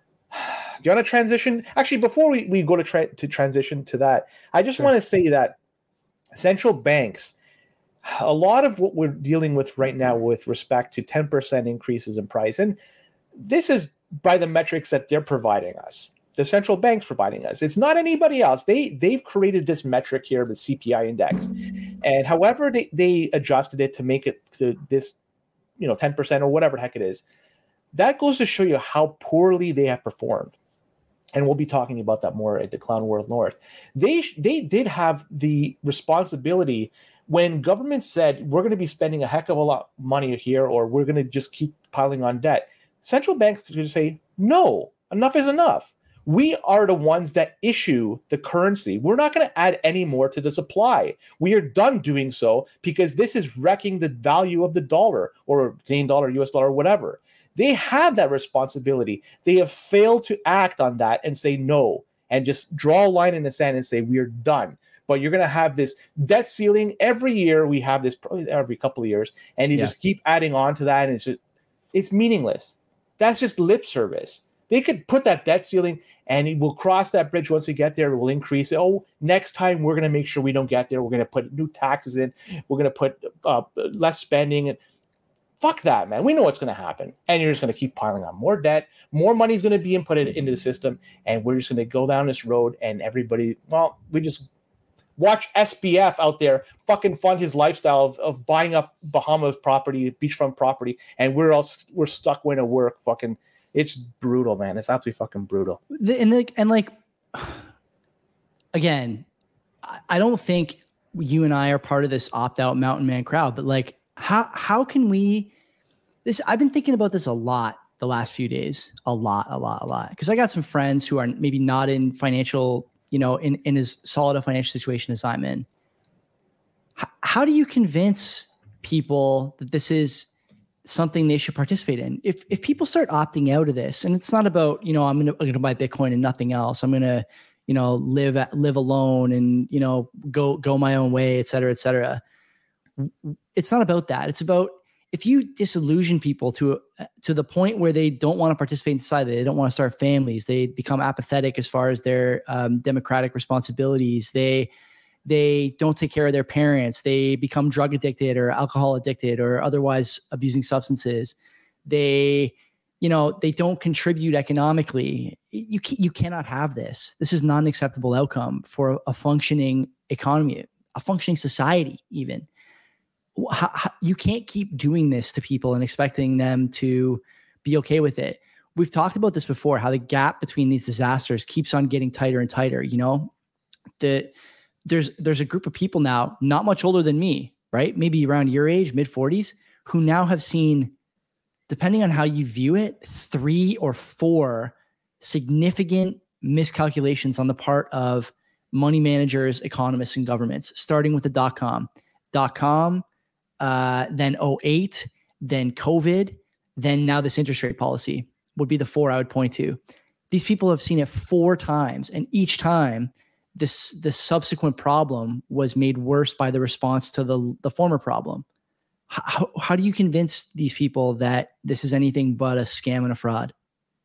Do you want to transition? Actually, before we go to transition to that, I just want to say that central banks, a lot of what we're dealing with right now with respect to 10% increases in price, and this is by the metrics that they're providing us. The central bank's providing us. It's not anybody else. They've created this metric here, the CPI index, and however they adjusted it to make it to this, 10% or whatever the heck it is. that goes to show you how poorly they have performed. And we'll be talking about that more at the Clown World North. They did have the responsibility when government said we're going to be spending a heck of a lot of money here, or we're going to just keep piling on debt. Central banks could say, no, enough is enough. We are the ones that issue the currency. We're not going to add any more to the supply. We are done doing so because this is wrecking the value of the dollar or Canadian dollar, US dollar, whatever. They have that responsibility. They have failed to act on that and say no and just draw a line in the sand and say we're done. But you're going to have this debt ceiling every year. We have this probably every couple of years, and you just keep adding on to that, and it's meaningless. That's just lip service. They could put that debt ceiling, and we'll cross that bridge once we get there. We'll increase it. Oh, next time we're going to make sure we don't get there. We're going to put new taxes in. We're going to put less spending. And fuck that, man. We know what's going to happen. And you're just going to keep piling on more debt. More money is going to be inputted into the system. And we're just going to go down this road. And everybody, well, we just watch SBF out there fucking fund his lifestyle of buying up Bahamas property, beachfront property. And we're stuck going to work. Fucking, it's brutal, man. It's absolutely fucking brutal. Again, I don't think you and I are part of this opt-out mountain man crowd, but like, how can we, I've been thinking about this a lot the last few days, a lot. Cause I got some friends who are maybe not in financial, in as solid a financial situation as I'm in. How do you convince people that this is something they should participate in? If people start opting out of this, and it's not about, I'm going to buy Bitcoin and nothing else. I'm going to, live alone and, go my own way, et cetera, et cetera. It's not about that. It's about if you disillusion people to the point where they don't want to participate in society, they don't want to start families, they become apathetic as far as their democratic responsibilities, they don't take care of their parents, they become drug addicted or alcohol addicted or otherwise abusing substances, they don't contribute economically. You cannot have this. This is not an acceptable outcome for a functioning economy, a functioning society even. You can't keep doing this to people and expecting them to be okay with it. We've talked about this before, how the gap between these disasters keeps on getting tighter and tighter. There's a group of people now, not much older than me, right? Maybe around your age, mid 40s, who now have seen, depending on how you view it, 3 or 4 significant miscalculations on the part of money managers, economists, and governments, starting with the dot-com, then 2008, then COVID, then now this interest rate policy would be the 4 I would point to. These people have seen it 4 times, and each time the subsequent problem was made worse by the response to the former problem. How do you convince these people that this is anything but a scam and a fraud?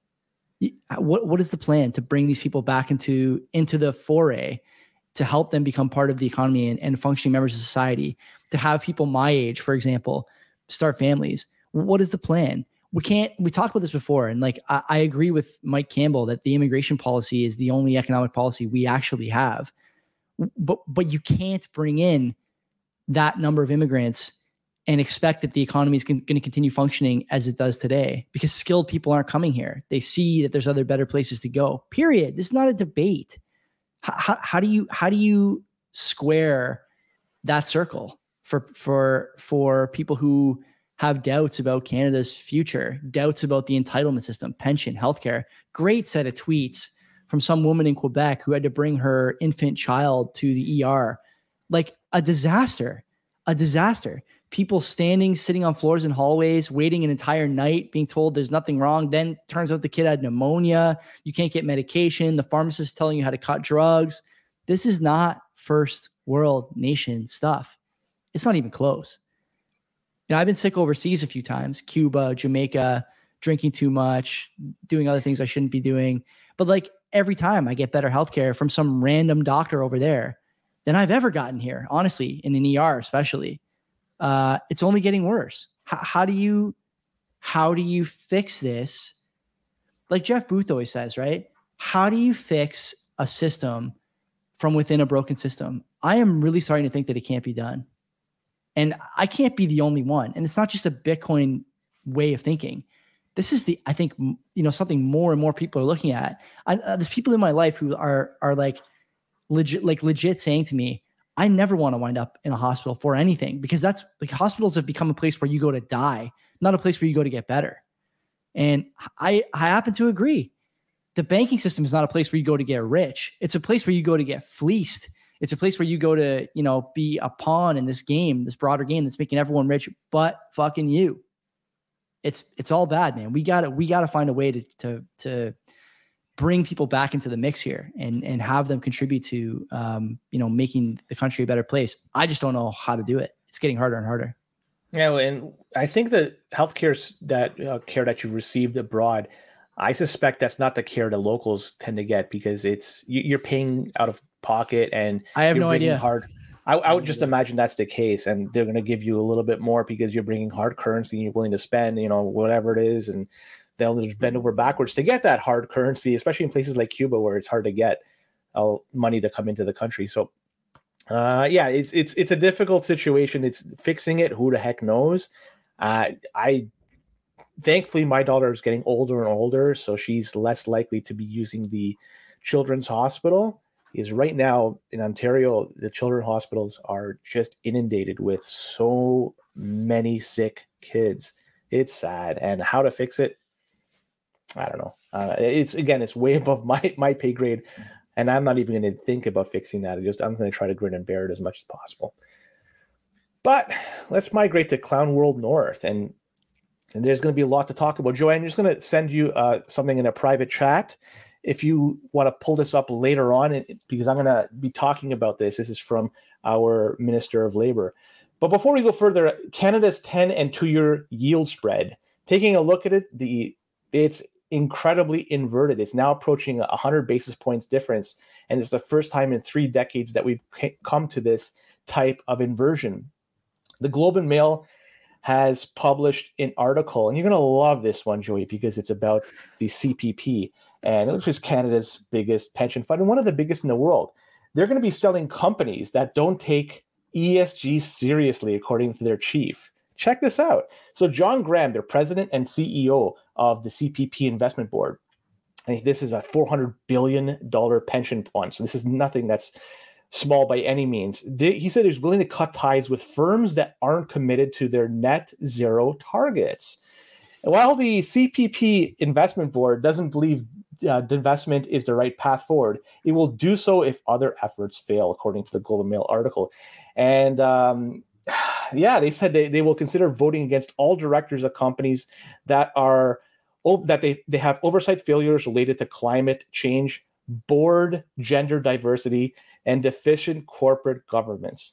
What is the plan to bring these people back into the foray, to help them become part of the economy and functioning members of society, to have people my age, for example, start families? What is the plan? We talked about this before, and like I agree with Mike Campbell that the immigration policy is the only economic policy we actually have. But you can't bring in that number of immigrants and expect that the economy is going to continue functioning as it does today, because skilled people aren't coming here. They see that there's other better places to go. Period. This is not a debate. How do you square that circle for people who have doubts about Canada's future, doubts about the entitlement system, pension, healthcare? Great set of tweets from some woman in Quebec who had to bring her infant child to the ER. Like a disaster. People sitting on floors in hallways, waiting an entire night, being told there's nothing wrong. Then turns out the kid had pneumonia. You can't get medication. The pharmacist telling you how to cut drugs. This is not first world nation stuff. It's not even close. I've been sick overseas a few times, Cuba, Jamaica, drinking too much, doing other things I shouldn't be doing. But like every time I get better healthcare from some random doctor over there than I've ever gotten here, honestly, in an ER especially. It's only getting worse. How do you fix this? Like Jeff Booth always says, right? How do you fix a system from within a broken system? I am really starting to think that it can't be done. And I can't be the only one. And it's not just a Bitcoin way of thinking. this is I think, something more and more people are looking at. There's people in my life who are like legit saying to me, I never want to wind up in a hospital for anything, because that's like, hospitals have become a place where you go to die, not a place where you go to get better. And I happen to agree. The banking system is not a place where you go to get rich. It's a place where you go to get fleeced. It's a place where you go to, be a pawn in this game, this broader game that's making everyone rich, but fucking you. It's all bad, man. We gotta find a way to bring people back into the mix here and have them contribute to, making the country a better place. I just don't know how to do it. It's getting harder and harder. Yeah, and I think the healthcare care that you received abroad, I suspect that's not the care the locals tend to get, because you're paying out of pocket, and I have no idea. I would just imagine that's the case, and they're going to give you a little bit more because you're bringing hard currency and you're willing to spend, whatever it is, and they'll just bend over backwards to get that hard currency, especially in places like Cuba where it's hard to get money to come into the country. So, it's a difficult situation. It's fixing it. Who the heck knows? Thankfully, my daughter is getting older and older, so she's less likely to be using the children's hospital. Is right now in Ontario, the children's hospitals are just inundated with so many sick kids. It's sad, and how to fix it, I don't know. It's way above my pay grade, and I'm not even going to think about fixing that. I'm going to try to grin and bear it as much as possible. But let's migrate to Clown World North, and there's going to be a lot to talk about. Joanne, I'm just going to send you something in a private chat if you want to pull this up later on, because I'm going to be talking about this. This is from our Minister of Labor. But before we go further, Canada's 10 and 2-year yield spread, taking a look at it, it's incredibly inverted. It's now approaching 100 basis points difference, and it's the first time in 3 decades that we've come to this type of inversion. The Globe and Mail has published an article, and you're going to love this one, Joey, because it's about the CPP, and which is Canada's biggest pension fund and one of the biggest in the world. They're going to be selling companies that don't take ESG seriously, according to their chief. Check this out. So John Graham, their president and CEO of the CPP Investment Board, and this is a $400 billion pension fund. So this is nothing that's small by any means. He said he's willing to cut ties with firms that aren't committed to their net zero targets. And while the CPP Investment Board doesn't believe divestment is the right path forward, it will do so if other efforts fail, according to the Globe and Mail article. And they said they will consider voting against all directors of companies that they have oversight failures related to climate change, board gender diversity, and deficient corporate governance.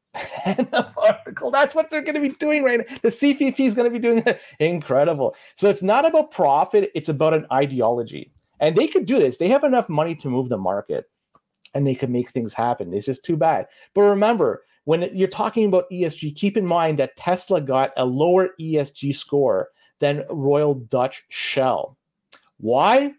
And the article, that's what they're going to be doing right now. The CPP is going to be doing that. Incredible. So it's not about profit, it's about an ideology. And they could do this. They have enough money to move the market, and they can make things happen. It's just too bad. But remember, when you're talking about ESG, keep in mind that Tesla got a lower ESG score than Royal Dutch Shell. Why?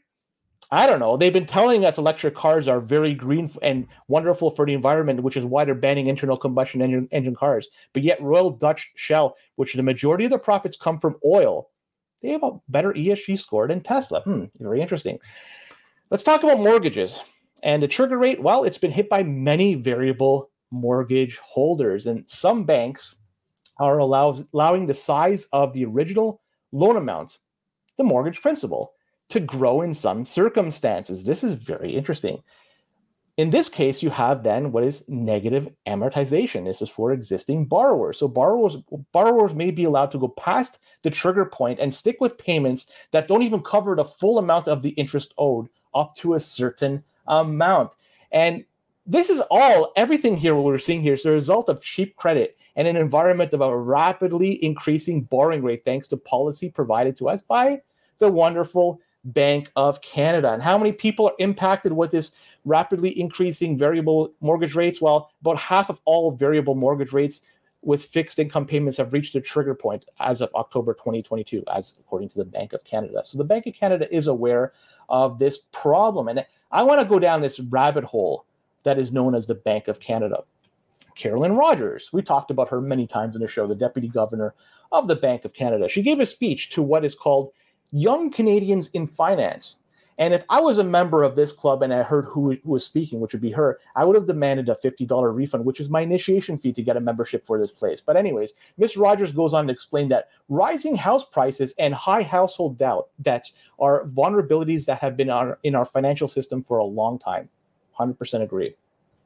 I don't know. They've been telling us electric cars are very green and wonderful for the environment, which is why they're banning internal combustion engine cars. But yet Royal Dutch Shell, which the majority of their profits come from oil, they have a better ESG score than Tesla. Very interesting. Let's talk about mortgages. And the trigger rate, well, it's been hit by many variable mortgage holders. And some banks are allowing the size of the original loan amount, the mortgage principal, to grow in some circumstances. This is very interesting. In this case, you have then what is negative amortization. This is for existing borrowers. So borrowers may be allowed to go past the trigger point and stick with payments that don't even cover the full amount of the interest owed up to a certain amount. And this is everything here, what we're seeing here is the result of cheap credit and an environment of a rapidly increasing borrowing rate thanks to policy provided to us by the wonderful Bank of Canada. And how many people are impacted with this rapidly increasing variable mortgage rates? Well, about half of all variable mortgage rates with fixed income payments have reached their trigger point as of October 2022, as according to the Bank of Canada. So the Bank of Canada is aware of this problem. And I want to go down this rabbit hole that is known as the Bank of Canada. Carolyn Rogers, we talked about her many times in the show, the Deputy Governor of the Bank of Canada. She gave a speech to what is called Young Canadians in Finance. And if I was a member of this club and I heard who was speaking, which would be her, I would have demanded a $50 refund, which is my initiation fee to get a membership for this place. But anyways, Ms. Rogers goes on to explain that rising house prices and high household debts are vulnerabilities that have been in our financial system for a long time. 100% agree.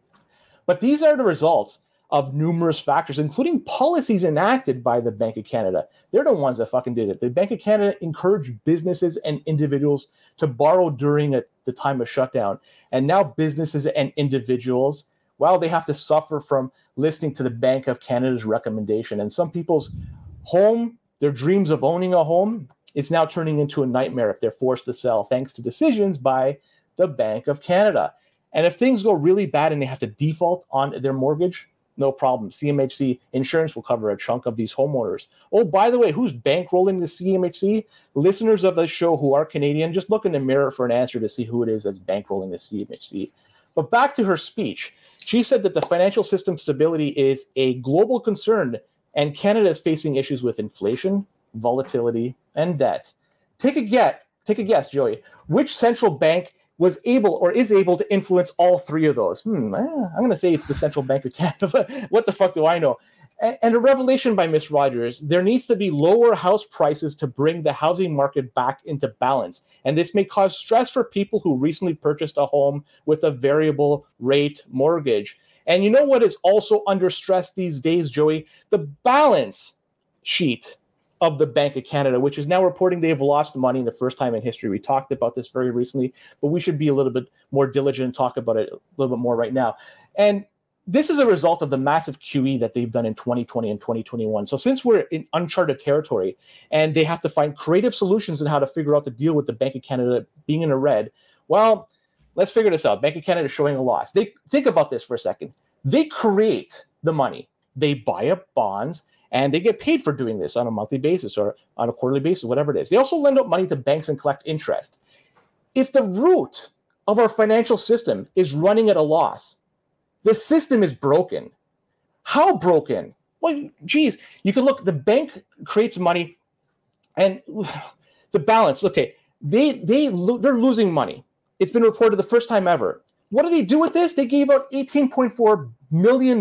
But these are the results of numerous factors, including policies enacted by the Bank of Canada. They're the ones that fucking did it. The Bank of Canada encouraged businesses and individuals to borrow during the time of shutdown. And now businesses and individuals, well, they have to suffer from listening to the Bank of Canada's recommendation. And some people's home, their dreams of owning a home, it's now turning into a nightmare if they're forced to sell, thanks to decisions by the Bank of Canada. And if things go really bad and they have to default on their mortgage, no problem. CMHC insurance will cover a chunk of these homeowners. Oh, by the way, who's bankrolling the CMHC? Listeners of the show who are Canadian, just look in the mirror for an answer to see who it is that's bankrolling the CMHC. But back to her speech. She said that the financial system stability is a global concern, and Canada is facing issues with inflation, volatility, and debt. Take a guess, Joey. Which central bank was able or is able to influence all three of those? I'm going to say it's the Central Bank of Canada. What the fuck do I know? And a revelation by Ms. Rogers, there needs to be lower house prices to bring the housing market back into balance. And this may cause stress for people who recently purchased a home with a variable rate mortgage. And you know what is also under stress these days, Joey? The balance sheet of the Bank of Canada, which is now reporting they've lost money in the first time in history. We talked about this very recently, but we should be a little bit more diligent and talk about it a little bit more right now. And this is a result of the massive QE that they've done in 2020 and 2021. So since we're in uncharted territory and they have to find creative solutions on how to figure out to deal with the Bank of Canada being in the red, well, let's figure this out. Bank of Canada is showing a loss. They think about this for a second. They create the money. They buy up bonds, and they get paid for doing this on a monthly basis or on a quarterly basis, whatever it is. They also lend out money to banks and collect interest. If the root of our financial system is running at a loss, the system is broken. How broken? Well, geez, you can look, the bank creates money and the balance, okay, they're losing money. It's been reported the first time ever. What do they do with this? They gave out $18.4 million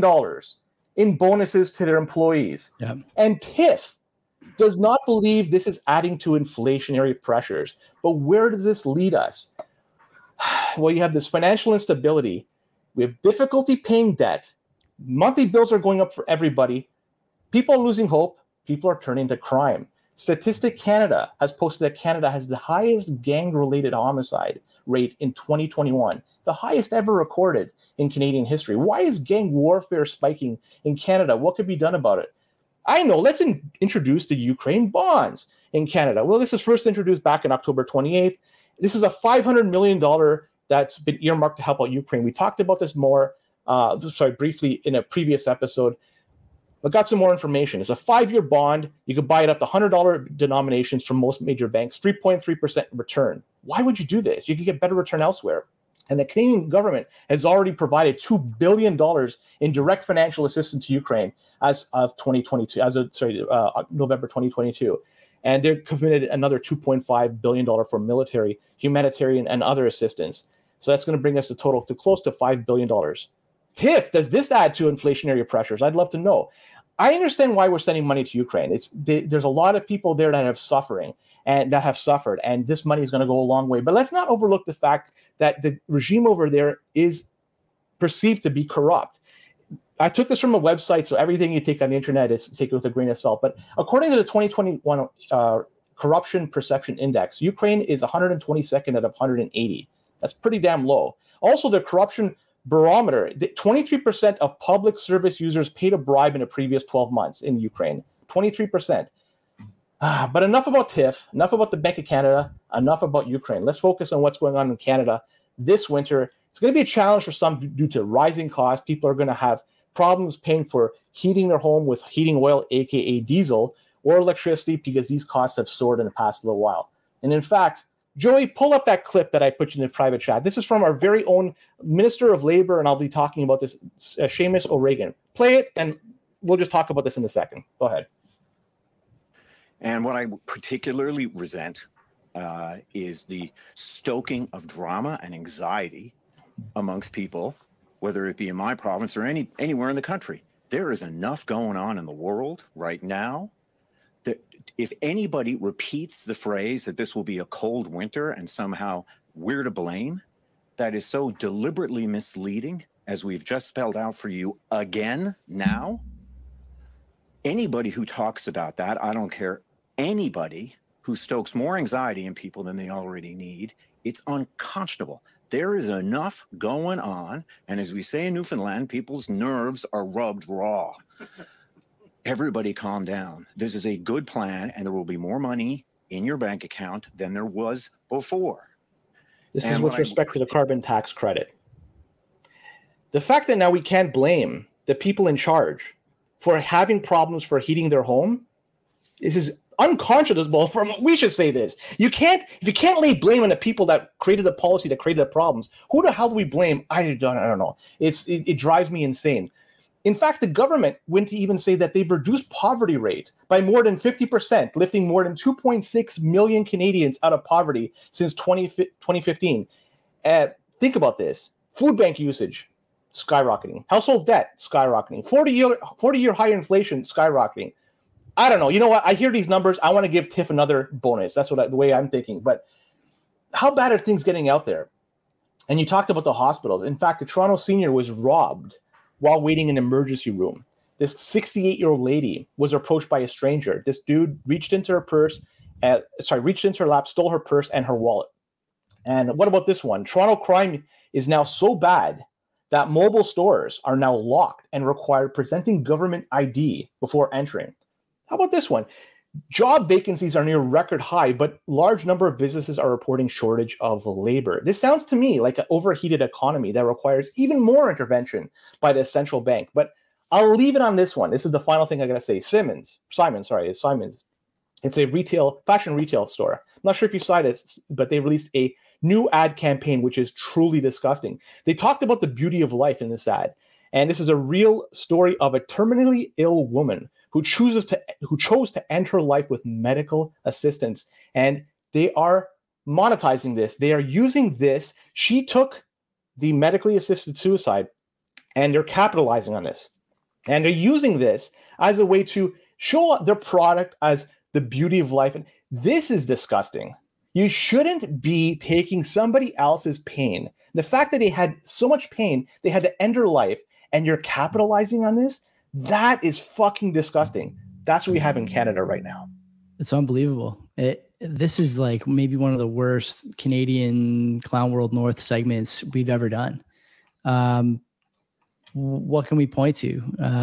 in bonuses to their employees. Yep. And TIFF does not believe this is adding to inflationary pressures. But where does this lead us? Well, you have this financial instability. We have difficulty paying debt. Monthly bills are going up for everybody. People are losing hope. People are turning to crime. Statistic Canada has posted that Canada has the highest gang-related homicide rate in 2021, the highest ever recorded in Canadian history. Why is gang warfare spiking in Canada? What could be done about it? I know. Let's introduce the Ukraine bonds in Canada. Well, this is first introduced back in October 28th. This is a $500 million that's been earmarked to help out Ukraine. We talked about this briefly in a previous episode, but got some more information. It's a 5-year bond. You could buy it up to $100 denominations from most major banks, 3.3% return. Why would you do this? You could get better return elsewhere. And the Canadian government has already provided $2 billion in direct financial assistance to Ukraine as of November 2022. And they're committed another $2.5 billion for military, humanitarian, and other assistance. So that's going to bring us the total to close to $5 billion. TIFF, does this add to inflationary pressures? I'd love to know. I understand why we're sending money to Ukraine. There's a lot of people there that have suffered, and this money is going to go a long way. But let's not overlook the fact that the regime over there is perceived to be corrupt. I took this from a website, so everything you take on the internet is take it with a grain of salt. But according to the 2021 Corruption Perception Index, Ukraine is 122nd out of 180. That's pretty damn low. Also, the corruption barometer, 23% of public service users paid a bribe in the previous 12 months in Ukraine. 23%. But enough about TIFF, enough about the Bank of Canada, enough about Ukraine. Let's focus on what's going on in Canada this winter. It's going to be a challenge for some due to rising costs. People are going to have problems paying for heating their home with heating oil, aka diesel, or electricity, because these costs have soared in the past little while. And in fact, Joey, pull up that clip that I put in the private chat. This is from our very own Minister of Labor, and I'll be talking about this, Seamus O'Regan. Play it, and we'll just talk about this in a second. Go ahead. And what I particularly resent is the stoking of drama and anxiety amongst people, whether it be in my province or anywhere in the country. There is enough going on in the world right now that if anybody repeats the phrase that this will be a cold winter and somehow we're to blame, that is so deliberately misleading, as we've just spelled out for you again now. Anybody who talks about that, I don't care, anybody who stokes more anxiety in people than they already need, it's unconscionable. There is enough going on, and as we say in Newfoundland, people's nerves are rubbed raw. Everybody calm down. This is a good plan, and there will be more money in your bank account than there was before. This is with respect to the carbon tax credit. The fact that now we can't blame the people in charge for having problems for heating their home, this is unconscionable. We should say this. If you can't lay blame on the people that created the policy, that created the problems, who the hell do we blame? I don't know. It drives me insane. In fact, the government went to even say that they've reduced poverty rate by more than 50%, lifting more than 2.6 million Canadians out of poverty since 2015. Think about this. Food bank usage, skyrocketing. Household debt, skyrocketing. 40-year higher inflation, skyrocketing. I don't know. You know what? I hear these numbers. I want to give TIFF another bonus. That's the way I'm thinking. But how bad are things getting out there? And you talked about the hospitals. In fact, a Toronto senior was robbed while waiting in an emergency room. This 68-year-old lady was approached by a stranger. This dude reached into her lap, stole her purse and her wallet. And what about this one? Toronto crime is now so bad that mobile stores are now locked and require presenting government ID before entering. How about this one? Job vacancies are near record high, but large number of businesses are reporting shortage of labor. This sounds to me like an overheated economy that requires even more intervention by the central bank. But I'll leave it on this one. This is the final thing I gotta say. Simon's. It's a fashion retail store. I'm not sure if you saw this, but they released a new ad campaign, which is truly disgusting. They talked about the beauty of life in this ad. And this is a real story of a terminally ill woman who chose to end her life with medical assistance. And they are monetizing this. They are using this. She took the medically assisted suicide, and they're capitalizing on this. And they're using this as a way to show their product as the beauty of life. And this is disgusting. You shouldn't be taking somebody else's pain. The fact that they had so much pain, they had to end their life, and you're capitalizing on this, that is fucking disgusting. That's what we have in Canada right now. It's unbelievable. This is like maybe one of the worst Canadian Clown World North segments we've ever done. What can we point to?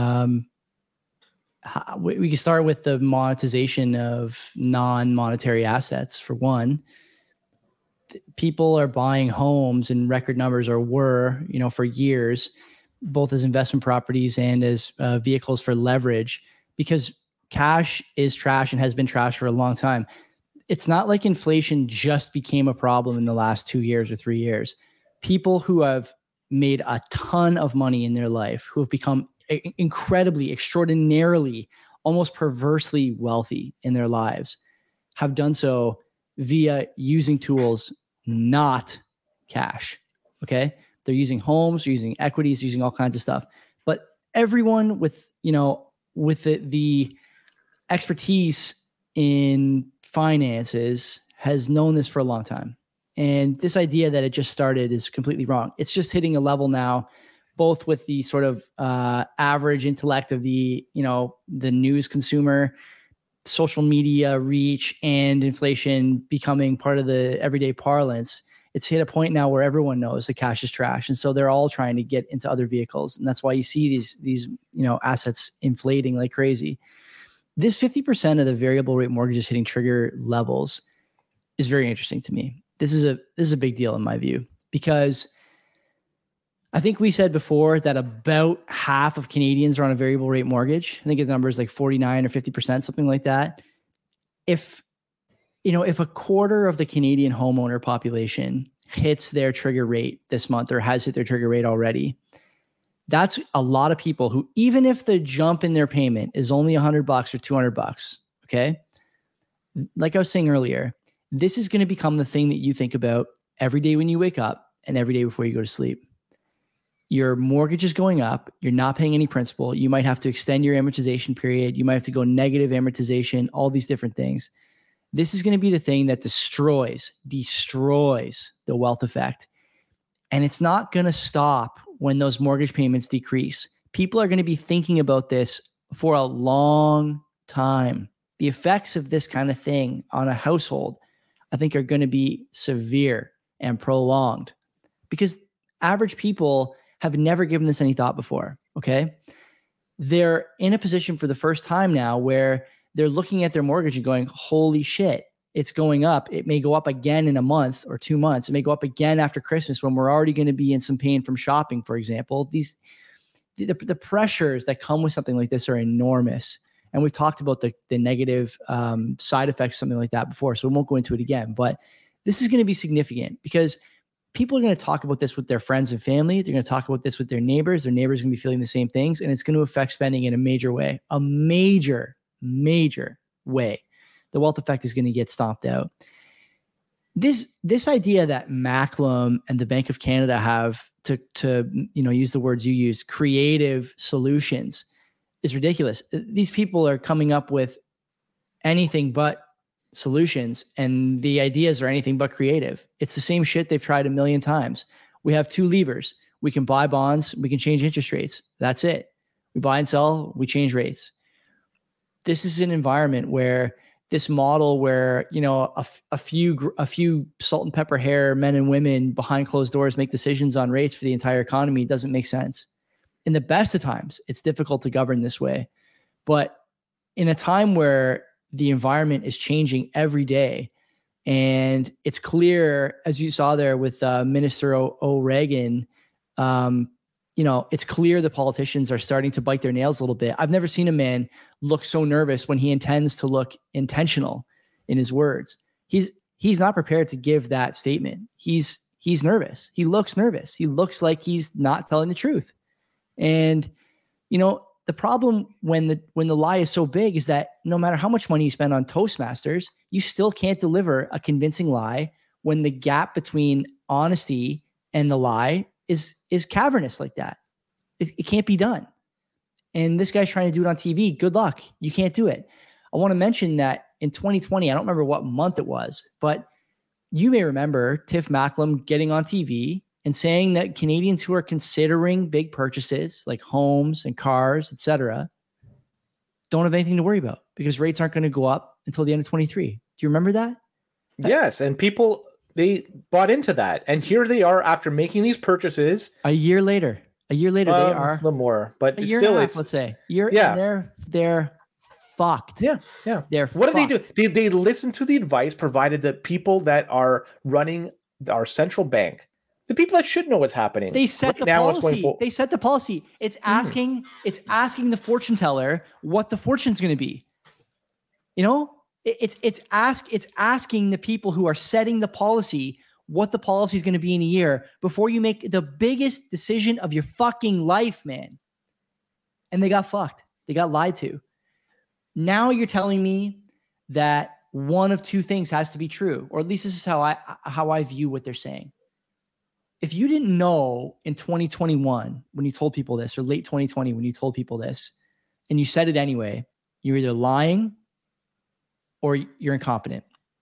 We can start with the monetization of non-monetary assets. For one, people are buying homes in record numbers, or were, for years, both as investment properties and as vehicles for leverage, because cash is trash and has been trash for a long time. It's not like inflation just became a problem in the last 2 years or 3 years. People who have made a ton of money in their life, who have become incredibly, extraordinarily, almost perversely wealthy in their lives, have done so via using tools, not cash. Okay? They're using homes, using equities, using all kinds of stuff. But everyone with the expertise in finances has known this for a long time. And this idea that it just started is completely wrong. It's just hitting a level now, both with the sort of average intellect of the news consumer, social media reach, and inflation becoming part of the everyday parlance. It's hit a point now where everyone knows the cash is trash. And so they're all trying to get into other vehicles. And that's why you see these assets inflating like crazy. This 50% of the variable rate mortgages hitting trigger levels is very interesting to me. This is a big deal in my view, because I think we said before that about half of Canadians are on a variable rate mortgage. I think the number is like 49 or 50%, something like that. If a quarter of the Canadian homeowner population hits their trigger rate this month, or has hit their trigger rate already, that's a lot of people who, even if the jump in their payment is only $100 or $200, okay? Like I was saying earlier, This is going to become the thing that you think about every day when you wake up and every day before you go to sleep. Your mortgage is going up. You're not paying any principal. You might have to extend your amortization period. You might have to go negative amortization, all these different things. This is going to be the thing that destroys the wealth effect. And it's not going to stop when those mortgage payments decrease. People are going to be thinking about this for a long time. The effects of this kind of thing on a household, I think, are going to be severe and prolonged because average people have never given this any thought before. Okay. They're in a position for the first time now where they're looking at their mortgage and going, holy shit, it's going up. It may go up again in a month or 2 months. It may go up again after Christmas when we're already going to be in some pain from shopping, for example. The pressures that come with something like this are enormous. And we've talked about the negative side effects, something like that before, so we won't go into it again. But this is going to be significant because people are going to talk about this with their friends and family. They're going to talk about this with their neighbors. Their neighbors are going to be feeling the same things, and it's going to affect spending in a major way, a major way. The wealth effect is going to get stomped out. This idea that Macklem and the Bank of Canada have to use the words you use, creative solutions, is ridiculous. These people are coming up with anything but solutions, and the ideas are anything but creative. It's the same shit they've tried a million times. We have two levers. We can buy bonds. We can change interest rates. That's it. We buy and sell. We change rates. This is an environment where this model where, a few salt and pepper hair men and women behind closed doors make decisions on rates for the entire economy doesn't make sense. In the best of times, it's difficult to govern this way. But in a time where the environment is changing every day, and it's clear, as you saw there with Minister O'Regan, it's clear the politicians are starting to bite their nails a little bit. I've never seen a man look so nervous when he intends to look intentional in his words. He's not prepared to give that statement. He's nervous. He looks nervous. He looks like he's not telling the truth. And, the problem when the lie is so big is that no matter how much money you spend on Toastmasters, you still can't deliver a convincing lie when the gap between honesty and the lie is cavernous like that. It can't be done. And this guy's trying to do it on TV. Good luck. You can't do it. I want to mention that in 2020, I don't remember what month it was, but you may remember Tiff Macklem getting on TV and saying that Canadians who are considering big purchases like homes and cars, etc., don't have anything to worry about because rates aren't going to go up until the end of 23. Do you remember that? Yes, and people, they bought into that. And here they are after making these purchases. A year later, they are. A little more, but a year still, and a half, it's, let's say. Yeah. They're fucked. Yeah. They're What fucked. do? They listen to the advice provided the people that are running our central bank. The people that should know what's happening. They set the now, policy. They set the policy. It's asking the fortune teller what the fortune's going to be. It's asking the people who are setting the policy what the policy is going to be in a year before you make the biggest decision of your fucking life, man. And they got fucked. They got lied to. Now you're telling me that one of two things has to be true, or at least this is how I view what they're saying. If you didn't know in 2021 when you told people this, or late 2020 when you told people this, and you said it anyway, you're either lying or you're incompetent.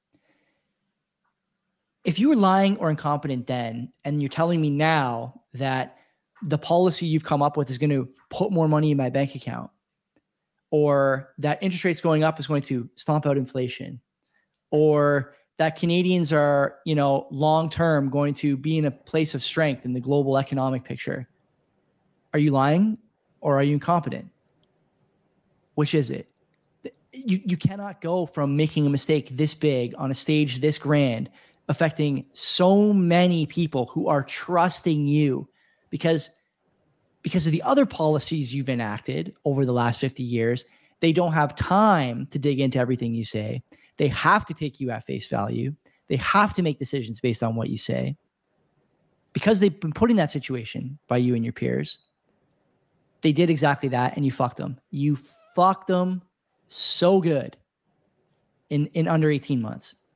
If you were lying or incompetent then, and you're telling me now that the policy you've come up with is going to put more money in my bank account, or that interest rates going up is going to stomp out inflation, or that Canadians are, long-term going to be in a place of strength in the global economic picture. Are you lying or are you incompetent? Which is it? You cannot go from making a mistake this big on a stage this grand, affecting so many people who are trusting you because of the other policies you've enacted over the last 50 years. They don't have time to dig into everything you say. They have to take you at face value. They have to make decisions based on what you say because they've been put in that situation by you and your peers. They did exactly that, and you fucked them. You fucked them so good in under 18 months.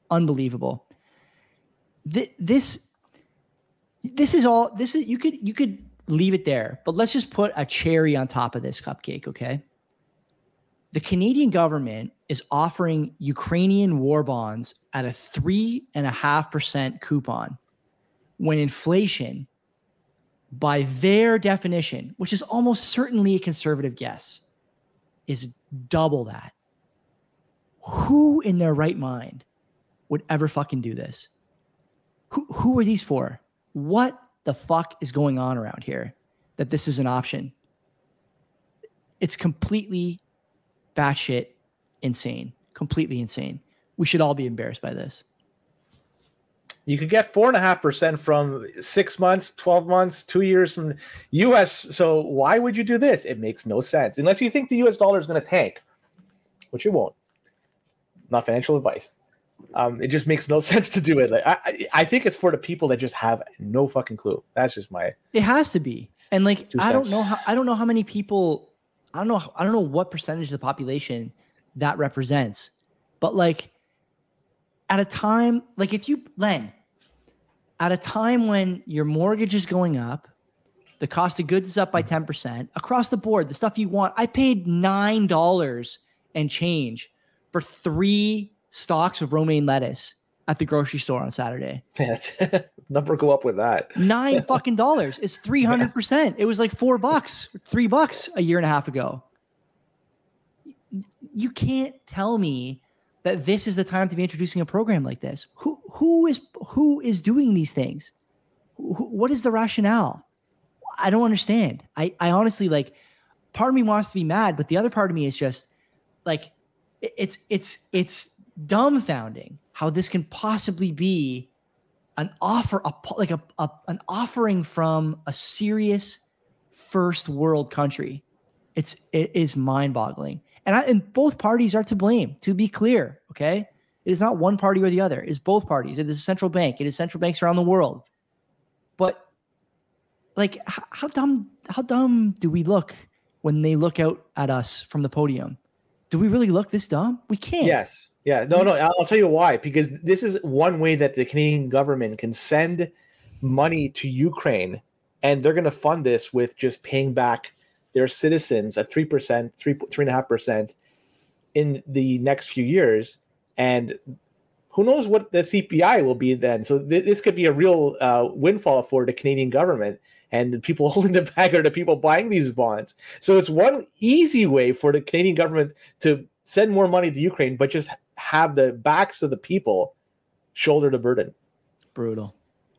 unbelievable. This is you could leave it there, but let's just put a cherry on top of this cupcake, okay? The Canadian government is offering Ukrainian war bonds at a 3.5% coupon when inflation, by their definition, which is almost certainly a conservative guess, is double that. Who in their right mind would ever fucking do this? Who are these for? What the fuck is going on around here that this is an option? It's completely batshit insane. Completely insane. We should all be embarrassed by this. You could get 4.5% from 6 months, 12 months, 2 years from US. So why would you do this? It makes no sense. Unless you think the US dollar is going to tank, which it won't. Not financial advice. It just makes no sense to do it. Like, I think it's for the people that just have no fucking clue. That's just my. It has to be. And like, I don't know how many people, I don't know what percentage of the population that represents, but like at a time, like if you, Len, at a time when your mortgage is going up, the cost of goods is up by 10% across the board, the stuff you want. I paid $9 and change for 3 stalks of romaine lettuce at the grocery store on Saturday. Number go up with that. $9 fucking dollars. It's 300%. It was like $4, $3 a year and a half ago. You can't tell me that this is the time to be introducing a program like this. Who is doing these things? What is the rationale? I don't understand. I honestly, like, part of me wants to be mad, but the other part of me is just like, it's dumbfounding how this can possibly be an offer, an offering from a serious first world country. It is mind-boggling. And both parties are to blame, to be clear, okay? It is not one party or the other. It is both parties. It is a central bank. It is central banks around the world. But like, how dumb do we look when they look out at us from the podium? Do we really look this dumb? We can't. Yes. Yeah. No, I'll tell you why. Because this is one way that the Canadian government can send money to Ukraine, and they're going to fund this with just paying back their citizens at 3%, 3.5% in the next few years. And who knows what the CPI will be then. So this could be a real windfall for the Canadian government, and people holding the bag are the people buying these bonds. So it's one easy way for the Canadian government to send more money to Ukraine, but just have the backs of the people shoulder the burden. Brutal.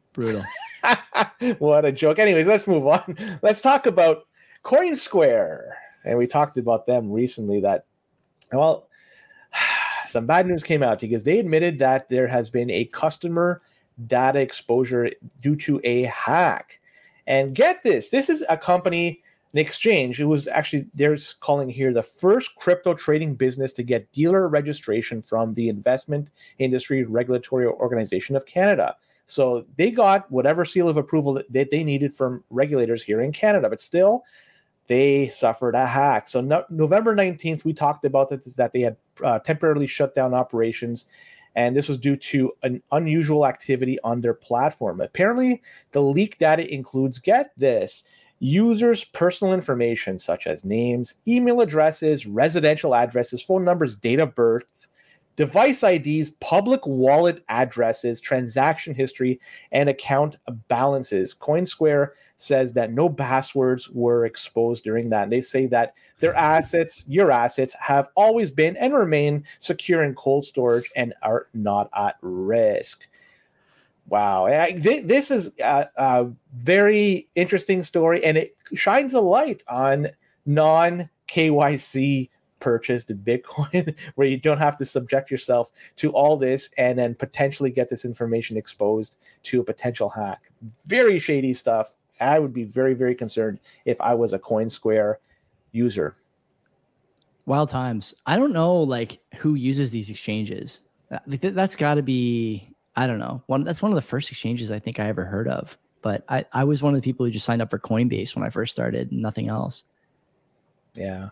What a joke. Anyways, let's move on. Let's talk about CoinSquare. And we talked about them recently that, well, some bad news came out because they admitted that there has been a customer data exposure due to a hack. And get this is a company, an exchange. It was actually, they're calling here the first crypto trading business to get dealer registration from the Investment Industry Regulatory Organization of Canada. So they got whatever seal of approval that they needed from regulators here in Canada, but still, they suffered a hack. So November 19th, we talked about that they had temporarily shut down operations, and this was due to an unusual activity on their platform. Apparently, the leaked data includes, get this, users' personal information such as names, email addresses, residential addresses, phone numbers, date of birth, device IDs, public wallet addresses, transaction history, and account balances. CoinSquare says that no passwords were exposed during that. And they say that their assets, your assets, have always been and remain secure in cold storage and are not at risk. Wow. This is a very interesting story, and it shines a light on non-KYC purchased Bitcoin, where you don't have to subject yourself to all this and then potentially get this information exposed to a potential hack. Very shady stuff. I would be very, very concerned if I was a CoinSquare user. Wild times. I don't know like who uses these exchanges. That's got to be, I don't know. That's one of the first exchanges I think I ever heard of. But I was one of the people who just signed up for Coinbase when I first started, nothing else. Yeah.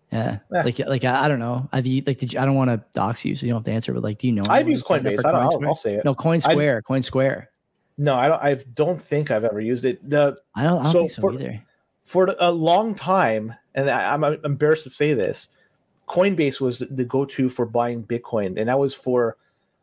Yeah. Eh. Like I don't know. I don't want to dox you, so you don't have to answer, but like, do you know? I've anyone used who's signed up Coinbase. for Coinsquare? I'll say it. No, Coinsquare. No, I don't think I've ever used it. I don't think so either. For a long time, and I'm embarrassed to say this, Coinbase was the go-to for buying Bitcoin, and that was for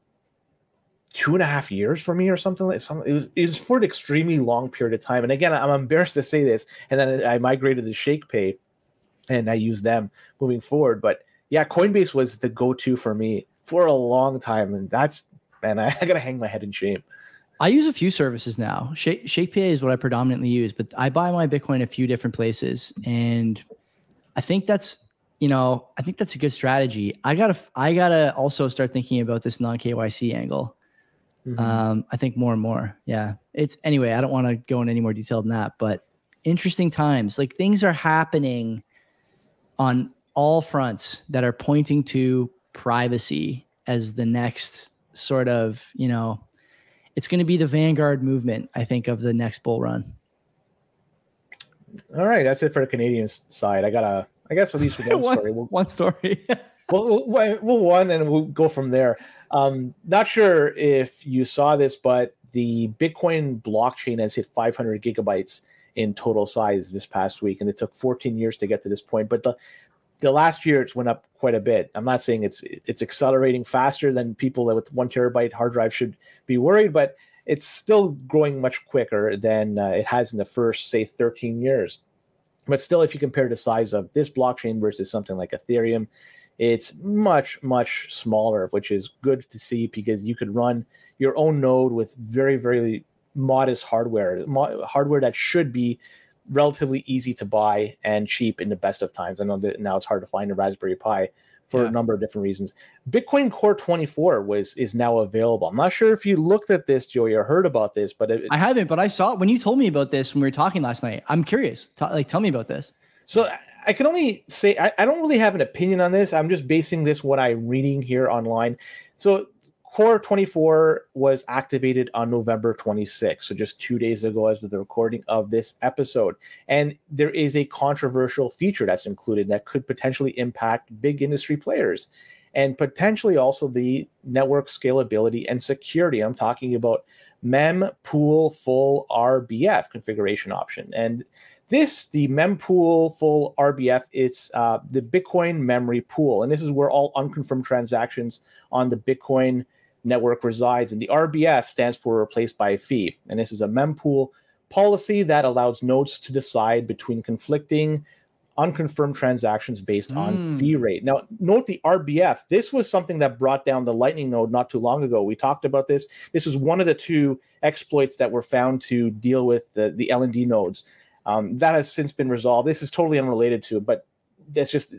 2.5 years for me or something like something. It was for an extremely long period of time. And again, I'm embarrassed to say this. And then I migrated to ShakePay, and I use them moving forward. But yeah, Coinbase was the go-to for me for a long time, and I gotta hang my head in shame. I use a few services now. ShakePay is what I predominantly use, but I buy my Bitcoin a few different places, and I think that's a good strategy. I gotta also start thinking about this non-KYC angle. Mm-hmm. I think more and more. Yeah. Anyway, I don't want to go into any more detail than that, but interesting times. Like, things are happening on all fronts that are pointing to privacy as the next sort of, it's going to be the vanguard movement, I think, of the next bull run. All right. That's it for the Canadian side. I guess at least one story. One story. we'll one, and we'll go from there. Not sure if you saw this, but the Bitcoin blockchain has hit 500 gigabytes in total size this past week, and it took 14 years to get to this point. But the last year it's went up quite a bit. I'm not saying it's accelerating faster than people with 1 terabyte hard drive should be worried, but it's still growing much quicker than it has in the first, say, 13 years. But still, if you compare the size of this blockchain versus something like Ethereum, it's much, much smaller, which is good to see, because you could run your own node with very, very modest hardware that should be relatively easy to buy and cheap in the best of times. I know that now it's hard to find a Raspberry Pi for a number of different reasons. Bitcoin Core 24 is now available. I'm not sure if you looked at this, Joey, or heard about this, but I haven't, but I saw it when you told me about this when we were talking last night. I'm curious. Tell me about this. So I can only say I don't really have an opinion on this. I'm just basing this what I'm reading here online. So Core 24 was activated on November 26th, so just 2 days ago as of the recording of this episode. And there is a controversial feature that's included that could potentially impact big industry players and potentially also the network scalability and security. I'm talking about mempool full RBF configuration option. And the mempool full RBF, it's the Bitcoin memory pool. And this is where all unconfirmed transactions on the Bitcoin network resides. And the RBF stands for replaced by a fee. And this is a mempool policy that allows nodes to decide between conflicting unconfirmed transactions based on fee rate. Now, note the RBF. This was something that brought down the Lightning node not too long ago. We talked about this. This is one of the 2 exploits that were found to deal with the LND nodes. That has since been resolved. This is totally unrelated to it, but that's just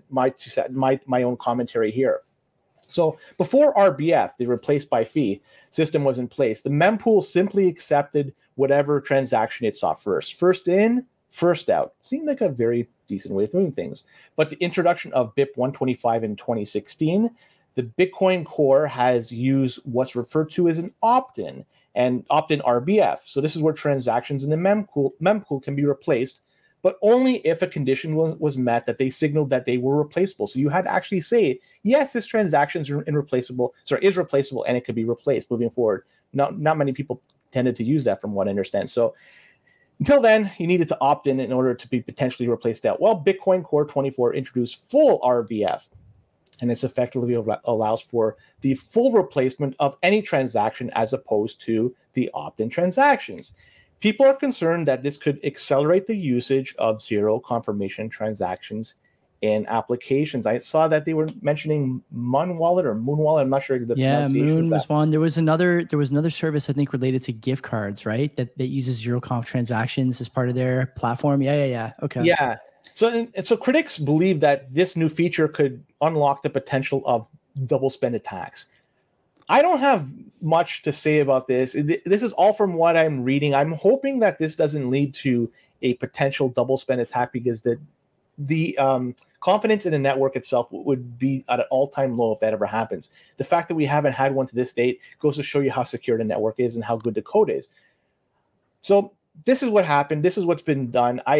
my own commentary here. So before RBF, the replaced by fee system was in place, the mempool simply accepted whatever transaction it saw first. First in, first out. Seemed like a very decent way of doing things. But the introduction of BIP 125 in 2016, the Bitcoin Core has used what's referred to as an opt-in and opt-in RBF. So this is where transactions in the mempool can be replaced, but only if a condition was met that they signaled that they were replaceable. So you had to actually say, yes, this transaction is replaceable, and it could be replaced moving forward. Not many people tended to use that, from what I understand. So until then, you needed to opt in order to be potentially replaced out. Well, Bitcoin Core 24 introduced full RBF, and this effectively allows for the full replacement of any transaction as opposed to the opt-in transactions. People are concerned that this could accelerate the usage of zero confirmation transactions in applications. I saw that they were mentioning Moon Wallet. I'm not sure the pronunciation. Moon was one. There was another service, I think, related to gift cards, right? That uses zero conf transactions as part of their platform. Yeah. Okay. Yeah. So critics believe that this new feature could unlock the potential of double spend attacks. I don't have much to say about this. This is all from what I'm reading. I'm hoping that this doesn't lead to a potential double spend attack, because the confidence in the network itself would be at an all-time low if that ever happens. The fact that we haven't had one to this date goes to show you how secure the network is and how good the code is. So this is what happened. This is what's been done.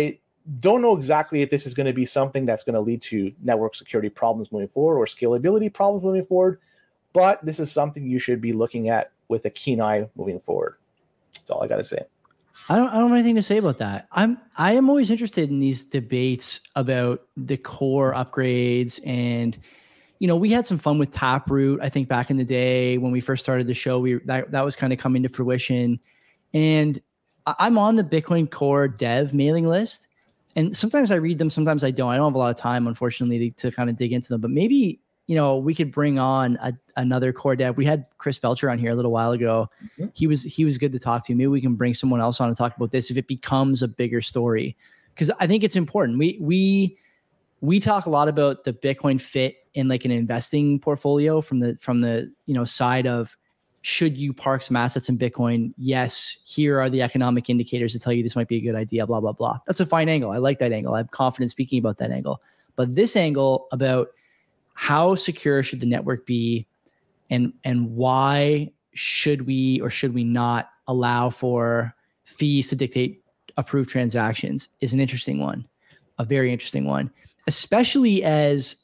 don't know exactly if this is going to be something that's going to lead to network security problems moving forward or scalability problems moving forward, but this is something you should be looking at with a keen eye moving forward. That's all I got to say. I don't have anything to say about that. I am always interested in these debates about the core upgrades, and we had some fun with Taproot. I think back in the day when we first started the show, that was kind of coming to fruition. And I'm on the Bitcoin Core dev mailing list, and sometimes I read them, sometimes I don't. I don't have a lot of time, unfortunately, to kind of dig into them. But maybe we could bring on another core dev. We had Chris Belcher on here a little while ago. Mm-hmm. He was good to talk to. Maybe we can bring someone else on and talk about this if it becomes a bigger story, because I think it's important. We talk a lot about the Bitcoin fit in like an investing portfolio from the side of, should you park some assets in Bitcoin? Yes, here are the economic indicators that tell you this might be a good idea, blah, blah, blah. That's a fine angle. I like that angle. I'm confident speaking about that angle. But this angle about how secure should the network be, and why should we or should we not allow for fees to dictate approved transactions is an interesting one, a very interesting one, especially as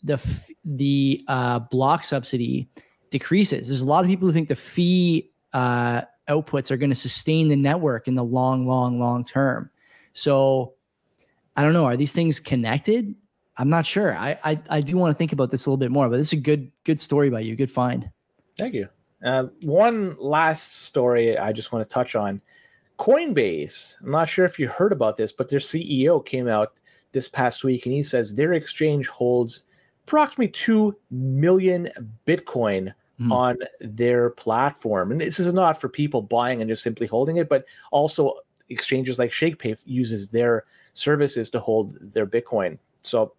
the block subsidy decreases. There's a lot of people who think the fee outputs are going to sustain the network in the long term. So I don't know. Are these things connected? I'm not sure. I do want to think about this a little bit more, but this is a good story by you. Good find. Thank you. One last story I just want to touch on. Coinbase. I'm not sure if you heard about this, but their CEO came out this past week and he says their exchange holds approximately 2 million Bitcoin on their platform. And this is not for people buying and just simply holding it, but also exchanges like ShakePay uses their services to hold their Bitcoin. So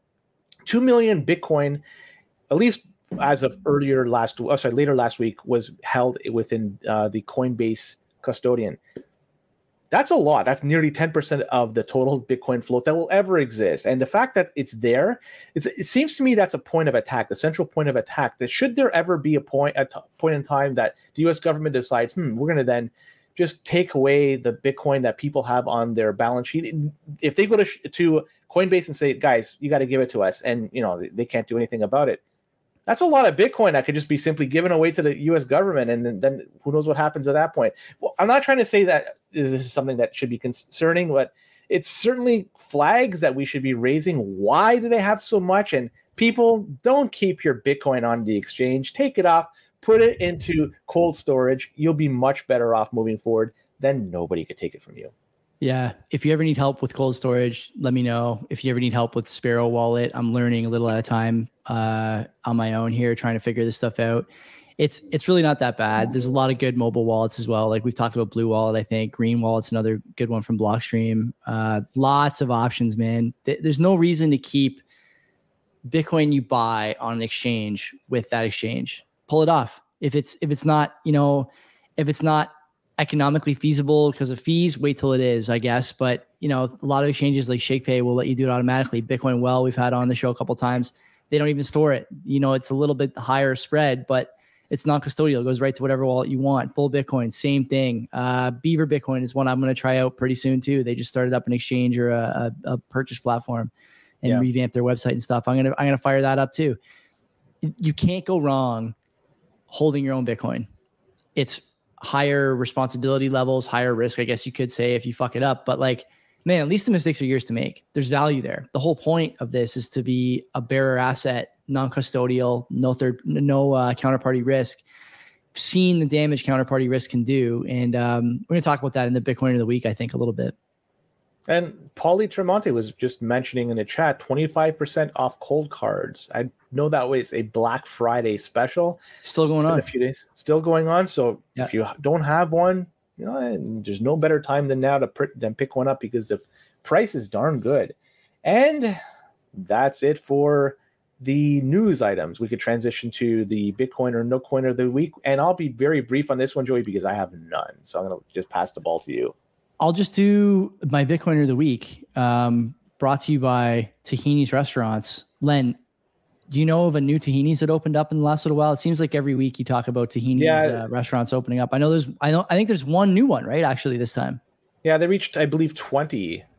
2 million Bitcoin, at least as of later last week, was held within the Coinbase custodian. That's a lot. That's nearly 10% of the total Bitcoin float that will ever exist. And the fact that it's there, it seems to me that's a point of attack, the central point of attack. That should there ever be a point in time that the U.S. government decides, we're going to then just take away the Bitcoin that people have on their balance sheet. If they go to Coinbase and say, guys, you got to give it to us, and they can't do anything about it, that's a lot of Bitcoin that could just be simply given away to the U.S. government, and then who knows what happens at that point. Well, I'm not trying to say that this is something that should be concerning, but it's certainly flags that we should be raising. Why do they have so much? And people, don't keep your Bitcoin on the exchange. Take it off, put it into cold storage. You'll be much better off moving forward. Then nobody could take it from you. Yeah. If you ever need help with cold storage, let me know. If you ever need help with Sparrow Wallet, I'm learning a little at a time on my own here, trying to figure this stuff out. It's really not that bad. There's a lot of good mobile wallets as well. Like we've talked about Blue Wallet, I think. Green Wallet's another good one from Blockstream. Lots of options, man. There's no reason to keep Bitcoin you buy on an exchange with that exchange. Pull it off. If it's not economically feasible because of fees, wait till it is, I guess. But a lot of exchanges like ShakePay will let you do it automatically. Bitcoin Well, we've had on the show a couple of times. They don't even store it. It's a little bit higher spread, but it's non-custodial. It goes right to whatever wallet you want. Bull Bitcoin, same thing. Beaver Bitcoin is one I'm going to try out pretty soon too. They just started up an exchange or a purchase platform and revamped their website and stuff. I'm gonna fire that up too. You can't go wrong holding your own Bitcoin. It's higher responsibility levels, higher risk, I guess you could say, if you fuck it up. But man, at least the mistakes are yours to make. There's value there. The whole point of this is to be a bearer asset, non-custodial, no counterparty risk. Seen the damage counterparty risk can do. And we're going to talk about that in the Bitcoin of the week, I think, a little bit. And Paulie Tremonti was just mentioning in the chat, 25% off cold cards. I know that was a Black Friday special. Still going on. A few days. Still going on. So if you don't have one, there's no better time than now to pick one up, because the price is darn good. And that's it for the news items. We could transition to the Bitcoin or no coin of the week. And I'll be very brief on this one, Joey, because I have none. So I'm going to just pass the ball to you. I'll just do my Bitcoiner of the week, brought to you by Tahini's Restaurants. Len, do you know of a new Tahini's that opened up in the last little while? It seems like every week you talk about Tahini's restaurants opening up. I think there's one new one, right? Actually, this time. Yeah, they reached, I believe, 20.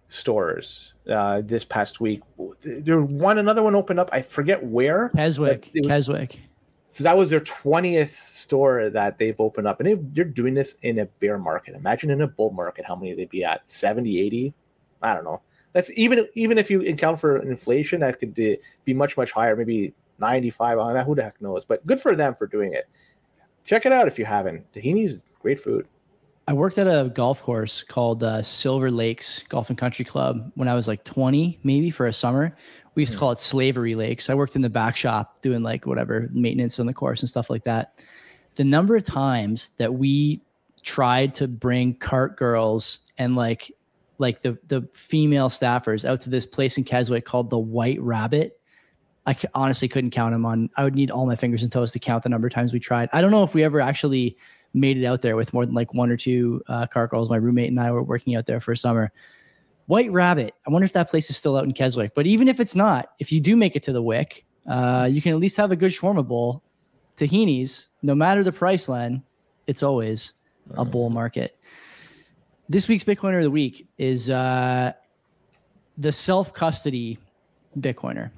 stores this past week. Another one opened up. I forget where. Keswick. So that was their 20th store that they've opened up. And they're doing this in a bear market. Imagine in a bull market, how many they'd be at? 70, 80? I don't know. That's even if you account for inflation, that could be much, much higher. Maybe 95 on that. Who the heck knows? But good for them for doing it. Check it out if you haven't. Tahini's great food. I worked at a golf course called Silver Lakes Golf and Country Club when I was like 20, maybe for a summer. We used to call it Slavery Lakes. I worked in the back shop doing like whatever maintenance on the course and stuff like that. The number of times that we tried to bring cart girls and like the female staffers out to this place in Keswick called the White Rabbit, I honestly couldn't count them on. I would need all my fingers and toes to count the number of times we tried. I don't know if we ever actually made it out there with more than like one or two cart girls. My roommate and I were working out there for a summer. White Rabbit. I wonder if that place is still out in Keswick. But even if it's not, if you do make it to the Wick, you can at least have a good shawarma bowl. Tahini's, no matter the price, Len, it's always a bull market. This week's Bitcoiner of the Week is the self-custody Bitcoiner.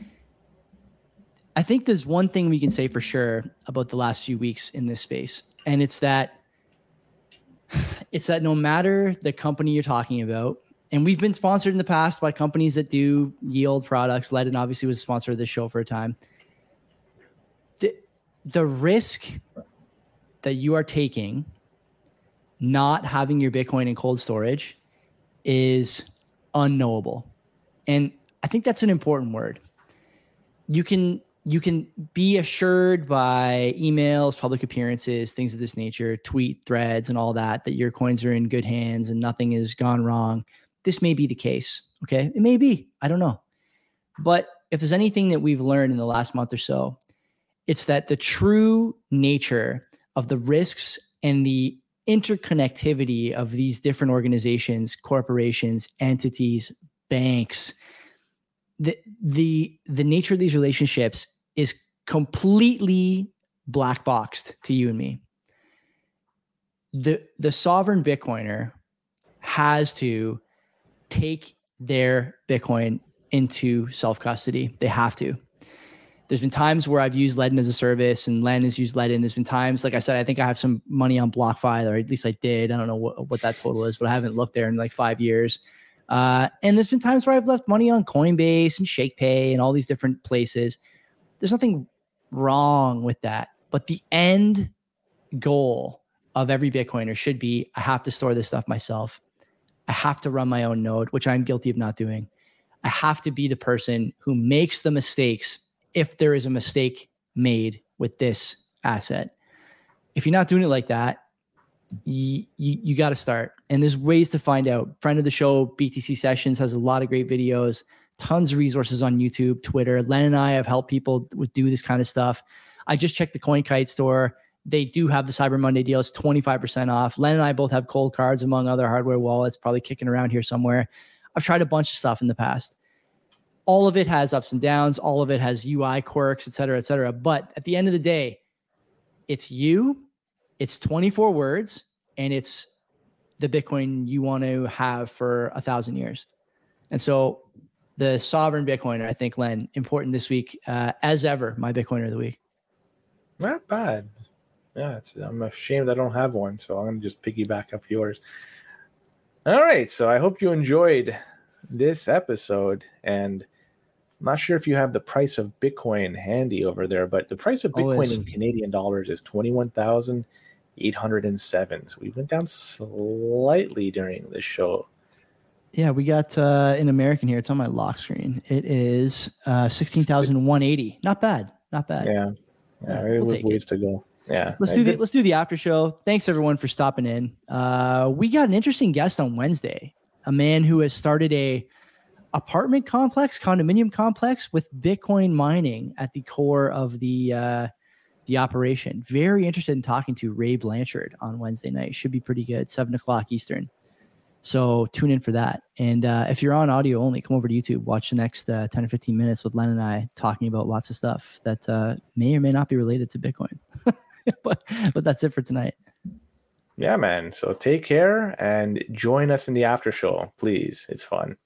I think there's one thing we can say for sure about the last few weeks in this space, and it's that no matter the company you're talking about, and we've been sponsored in the past by companies that do yield products. Ledin obviously was a sponsor of this show for a time. The risk that you are taking not having your Bitcoin in cold storage is unknowable. And I think that's an important word. You can be assured by emails, public appearances, things of this nature, tweet threads and all that your coins are in good hands and nothing has gone wrong. This may be the case. Okay. It may be, I don't know. But if there's anything that we've learned in the last month or so, it's that the true nature of the risks and the interconnectivity of these different organizations, corporations, entities, banks, the nature of these relationships is completely black boxed to you and me. The sovereign Bitcoiner has to take their Bitcoin into self-custody. They have to. There's been times where I've used Ledin as a service and Len has used Ledin. There's been times, like I said, I think I have some money on BlockFi, or at least I did. I don't know what that total is, but I haven't looked there in like 5 years. And there's been times where I've left money on Coinbase and ShakePay and all these different places. There's nothing wrong with that. But the end goal of every Bitcoiner should be, I have to store this stuff myself. I have to run my own node, which I'm guilty of not doing. I have to be the person who makes the mistakes if there is a mistake made with this asset. If you're not doing it like that, you got to start. And there's ways to find out. Friend of the show, BTC Sessions, has a lot of great videos, tons of resources on YouTube, Twitter. Len and I have helped people do this kind of stuff. I just checked the CoinKite store. They do have the Cyber Monday deal. It's 25% off. Len and I both have cold cards, among other hardware wallets, probably kicking around here somewhere. I've tried a bunch of stuff in the past. All of it has ups and downs. All of it has UI quirks, et cetera, et cetera. But at the end of the day, it's you, it's 24 words, and it's the Bitcoin you want to have for 1,000 years. And so the sovereign Bitcoiner, I think, Len, important this week, as ever, my Bitcoiner of the week. Not bad. Yeah, I'm ashamed I don't have one, so I'm going to just piggyback off yours. All right, so I hope you enjoyed this episode, and I'm not sure if you have the price of Bitcoin handy over there, but the price of Bitcoin in Canadian dollars is 21,807. So we went down slightly during this show. Yeah, we got in American here. It's on my lock screen. It is 16,180. Not bad. Not bad. Yeah, we'll take ways to go. Yeah, let's do the after show. Thanks everyone for stopping in. We got an interesting guest on Wednesday, a man who has started a condominium complex with Bitcoin mining at the core of the operation. Very interested in talking to Ray Blanchard on Wednesday night. Should be pretty good. 7:00 Eastern. So tune in for that. And if you're on audio only, come over to YouTube, watch the next 10 or 15 minutes with Len and I talking about lots of stuff that may or may not be related to Bitcoin. but that's it for tonight. Yeah, man. So take care and join us in the after show, please. It's fun.